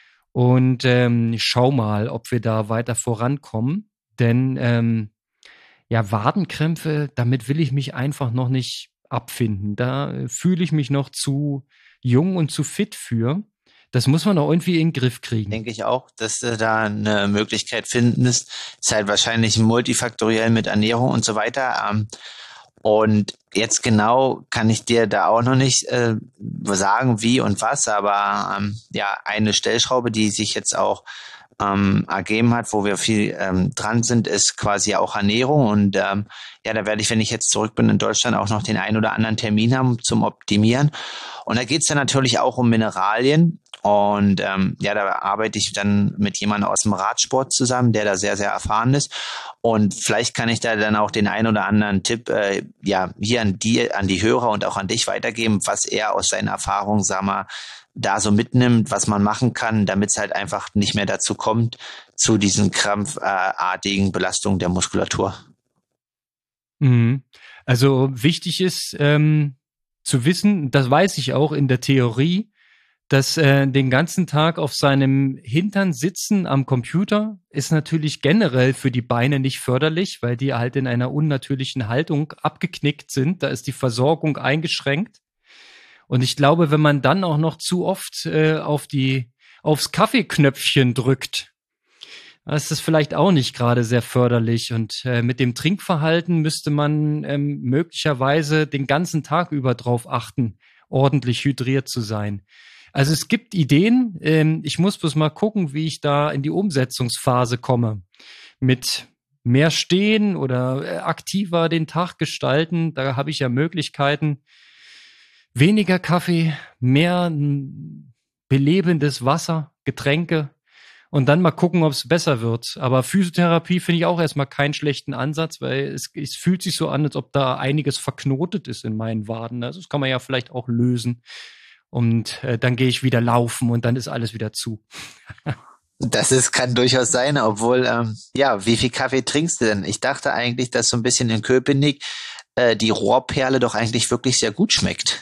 und ähm, ich schau mal, ob wir da weiter vorankommen. Denn ähm, ja, Wadenkrämpfe, damit will ich mich einfach noch nicht abfinden. Da äh, fühle ich mich noch zu jung und zu fit für. Das muss man auch irgendwie in den Griff kriegen. Denke ich auch, dass du da eine Möglichkeit finden ist. Ist halt wahrscheinlich multifaktoriell mit Ernährung und so weiter. Ähm, und jetzt genau kann ich dir da auch noch nicht äh, sagen, wie und was, aber ähm, ja, eine Stellschraube, die sich jetzt auch ähm, ergeben hat, wo wir viel ähm, dran sind, ist quasi auch Ernährung. Und ähm, ja, da werde ich, wenn ich jetzt zurück bin in Deutschland, auch noch den einen oder anderen Termin haben zum Optimieren. Und da geht's dann natürlich auch um Mineralien. Und ähm, ja, da arbeite ich dann mit jemandem aus dem Radsport zusammen, der da sehr, sehr erfahren ist. Und vielleicht kann ich da dann auch den einen oder anderen Tipp äh, ja hier an die, an die Hörer und auch an dich weitergeben, was er aus seinen Erfahrungen, sag mal, da so mitnimmt, was man machen kann, damit es halt einfach nicht mehr dazu kommt, zu diesen krampfartigen Belastungen der Muskulatur. Mhm. Also wichtig ist ähm, zu wissen, das weiß ich auch in der Theorie, dass äh, den ganzen Tag auf seinem Hintern sitzen am Computer ist natürlich generell für die Beine nicht förderlich, weil die halt in einer unnatürlichen Haltung abgeknickt sind. Da ist die Versorgung eingeschränkt. Und ich glaube, wenn man dann auch noch zu oft äh, auf die aufs Kaffeeknöpfchen drückt, ist das vielleicht auch nicht gerade sehr förderlich. Und äh, mit dem Trinkverhalten müsste man ähm, möglicherweise den ganzen Tag über drauf achten, ordentlich hydriert zu sein. Also es gibt Ideen. Ähm, ich muss bloß mal gucken, wie ich da in die Umsetzungsphase komme. Mit mehr Stehen oder äh, aktiver den Tag gestalten. Da habe ich ja Möglichkeiten. Weniger Kaffee, mehr belebendes Wasser, Getränke und dann mal gucken, ob es besser wird. Aber Physiotherapie finde ich auch erstmal keinen schlechten Ansatz, weil es, es fühlt sich so an, als ob da einiges verknotet ist in meinen Waden. Also das kann man ja vielleicht auch lösen. Und äh, dann gehe ich wieder laufen und dann ist alles wieder zu. Das ist, kann durchaus sein, obwohl, ähm, ja, wie viel Kaffee trinkst du denn? Ich dachte eigentlich, dass so ein bisschen in Köpenick äh, die Rohrperle doch eigentlich wirklich sehr gut schmeckt.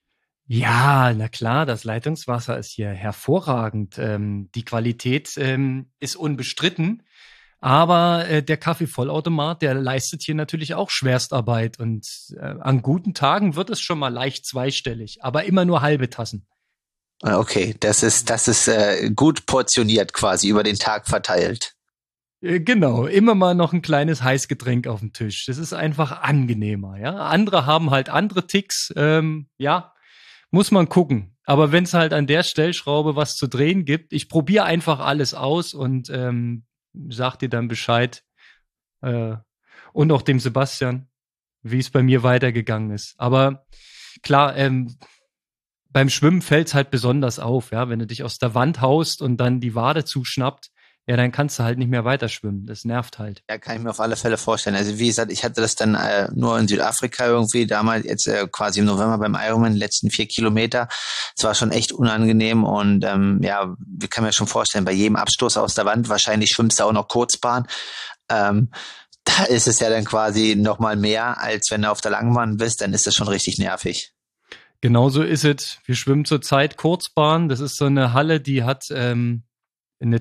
Ja, na klar, das Leitungswasser ist hier hervorragend. Ähm, die Qualität ähm, ist unbestritten, aber äh, der Kaffeevollautomat, der leistet hier natürlich auch Schwerstarbeit und äh, an guten Tagen wird es schon mal leicht zweistellig, aber immer nur halbe Tassen. Okay, das ist, das ist äh, gut portioniert quasi über den Tag verteilt. Äh, Genau, immer mal noch ein kleines Heißgetränk auf dem Tisch. Das ist einfach angenehmer, ja. Andere haben halt andere Ticks, ähm, ja. Muss man gucken. Aber wenn es halt an der Stellschraube was zu drehen gibt, ich probiere einfach alles aus und ähm, sag dir dann Bescheid. Äh, und auch dem Sebastian, wie es bei mir weitergegangen ist. Aber klar, ähm, beim Schwimmen fällt's halt besonders auf, ja, wenn du dich aus der Wand haust und dann die Wade zuschnappt, ja, dann kannst du halt nicht mehr weiter schwimmen. Das nervt halt. Ja, kann ich mir auf alle Fälle vorstellen. Also wie gesagt, ich hatte das dann äh, nur in Südafrika irgendwie damals, jetzt äh, quasi im November beim Ironman, die letzten vier Kilometer. Es war schon echt unangenehm und ähm, ja, wir können mir schon vorstellen, bei jedem Abstoß aus der Wand, wahrscheinlich schwimmst du auch noch Kurzbahn. Ähm, da ist es ja dann quasi noch mal mehr, als wenn du auf der Langbahn bist, dann ist das schon richtig nervig. Genauso ist es. Wir schwimmen zurzeit Kurzbahn. Das ist so eine Halle, die hat ähm, eine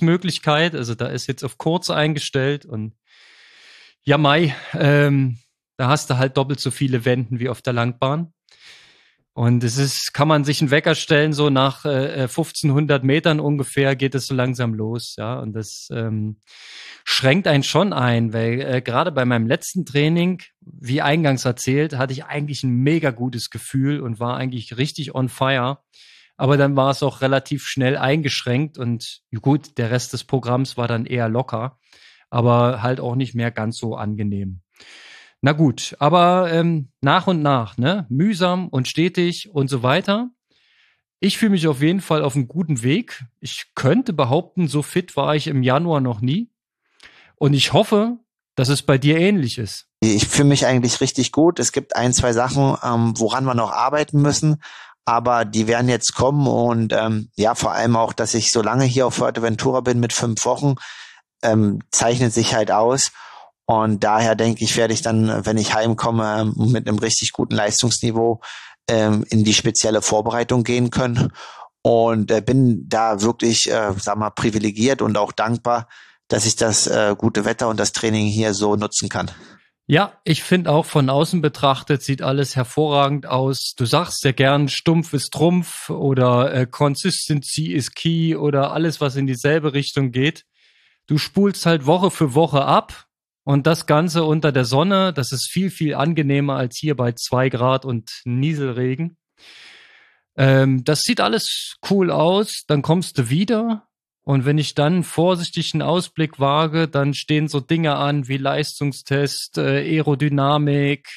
Teilungsmöglichkeit. Also da ist jetzt auf kurz eingestellt und ja, Mai, ähm, Da hast du halt doppelt so viele Wenden wie auf der Langbahn. Und es ist, kann man sich einen Wecker stellen, so nach äh, fünfzehnhundert Metern ungefähr geht es so langsam los, ja. Und das ähm, schränkt einen schon ein, weil äh, gerade bei meinem letzten Training, wie eingangs erzählt, hatte ich eigentlich ein mega gutes Gefühl und war eigentlich richtig on fire. Aber dann war es auch relativ schnell eingeschränkt und gut, der Rest des Programms war dann eher locker, aber halt auch nicht mehr ganz so angenehm. Na gut, aber ähm, nach und nach, ne, mühsam und stetig und so weiter. Ich fühle mich auf jeden Fall auf einem guten Weg. Ich könnte behaupten, so fit war ich im Januar noch nie. Und ich hoffe, dass es bei dir ähnlich ist. Ich fühle mich eigentlich richtig gut. Es gibt ein, zwei Sachen, ähm, woran wir noch arbeiten müssen, aber die werden jetzt kommen und ähm, ja, vor allem auch, dass ich so lange hier auf Fuerteventura bin mit fünf Wochen, ähm, zeichnet sich halt aus. Und daher denke ich, werde ich dann, wenn ich heimkomme, mit einem richtig guten Leistungsniveau ähm, in die spezielle Vorbereitung gehen können. Und äh, bin da wirklich, äh, sag mal, privilegiert und auch dankbar, dass ich das äh, gute Wetter und das Training hier so nutzen kann. Ja, ich finde auch von außen betrachtet sieht alles hervorragend aus. Du sagst ja gern, stumpf ist Trumpf oder äh, Consistency is key oder alles, was in dieselbe Richtung geht. Du spulst halt Woche für Woche ab. Und das Ganze unter der Sonne, das ist viel, viel angenehmer als hier bei zwei Grad und Nieselregen. Ähm, das sieht alles cool aus. Dann kommst du wieder. Und wenn ich dann vorsichtig einen Ausblick wage, dann stehen so Dinge an wie Leistungstest, äh, Aerodynamik,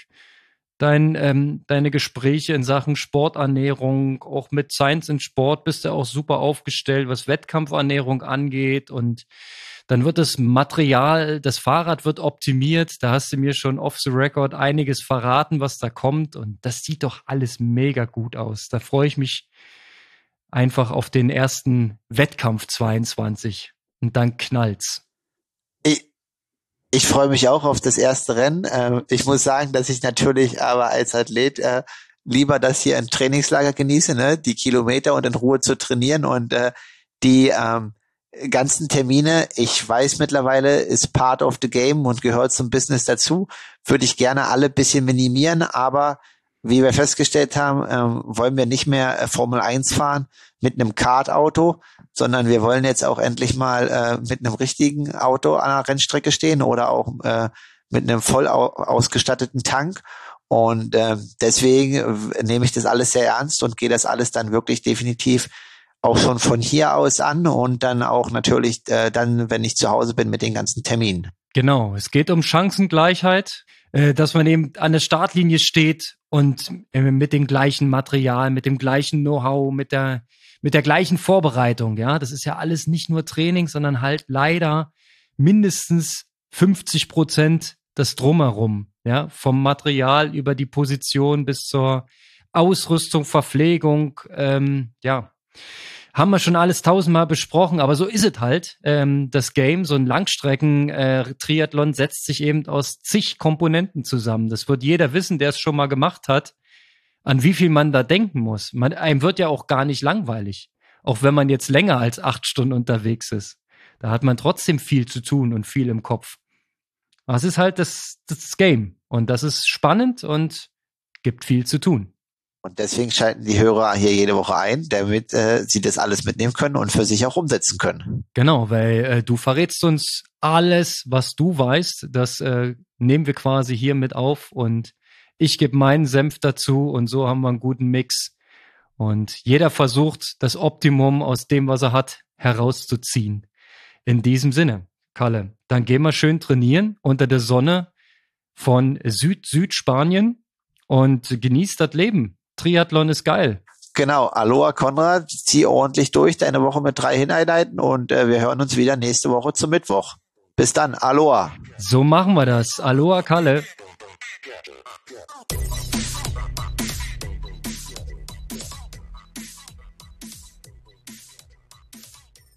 dein, ähm, deine Gespräche in Sachen Sporternährung. Auch mit Science in Sport bist du auch super aufgestellt, was Wettkampfernährung angeht. Und dann wird das Material, das Fahrrad wird optimiert. Da hast du mir schon off the record einiges verraten, was da kommt. Und das sieht doch alles mega gut aus. Da freue ich mich einfach auf den ersten Wettkampf zweiundzwanzig. Und dann knallt's. Ich, ich freue mich auch auf das erste Rennen. Ähm, ich muss sagen, dass ich natürlich aber als Athlet äh, lieber das hier im Trainingslager genieße, ne? Die Kilometer und in Ruhe zu trainieren und äh, die ähm, ganzen Termine, ich weiß mittlerweile, ist part of the game und gehört zum Business dazu, würde ich gerne alle ein bisschen minimieren, aber wie wir festgestellt haben, ähm, wollen wir nicht mehr äh, Formel eins fahren mit einem Kartauto, sondern wir wollen jetzt auch endlich mal äh, mit einem richtigen Auto an der Rennstrecke stehen oder auch äh, mit einem voll au- ausgestatteten Tank. Und äh, deswegen äh, nehme ich das alles sehr ernst und gehe das alles dann wirklich definitiv auch schon von hier aus an und dann auch natürlich äh, dann, wenn ich zu Hause bin, mit den ganzen Terminen. Genau, es geht um Chancengleichheit, äh, dass man eben an der Startlinie steht und äh, mit dem gleichen Material, mit dem gleichen Know-how, mit der mit der gleichen Vorbereitung. Ja, das ist ja alles nicht nur Training, sondern halt leider mindestens fünfzig Prozent das Drumherum. Ja, vom Material über die Position bis zur Ausrüstung, Verpflegung. Ähm, ja. Haben wir schon alles tausendmal besprochen, aber so ist es halt. Ähm, das Game, so ein Langstrecken-Triathlon setzt sich eben aus zig Komponenten zusammen. Das wird jeder wissen, der es schon mal gemacht hat, an wie viel man da denken muss. Man, einem wird ja auch gar nicht langweilig, auch wenn man jetzt länger als acht Stunden unterwegs ist. Da hat man trotzdem viel zu tun und viel im Kopf. Aber es ist halt das, das Game und das ist spannend und gibt viel zu tun. Und deswegen schalten die Hörer hier jede Woche ein, damit äh, sie das alles mitnehmen können und für sich auch umsetzen können. Genau, weil äh, du verrätst uns alles, was du weißt. Das äh, nehmen wir quasi hier mit auf und ich gebe meinen Senf dazu und so haben wir einen guten Mix. Und jeder versucht, das Optimum aus dem, was er hat, herauszuziehen. In diesem Sinne, Kalle, dann gehen wir schön trainieren unter der Sonne von Süd-Südspanien und genießt das Leben. Triathlon ist geil. Genau, Aloha Konrad, zieh ordentlich durch, deine Woche mit drei Hineinheiten und äh, wir hören uns wieder nächste Woche zum Mittwoch. Bis dann, Aloha. So machen wir das. Aloha Kalle.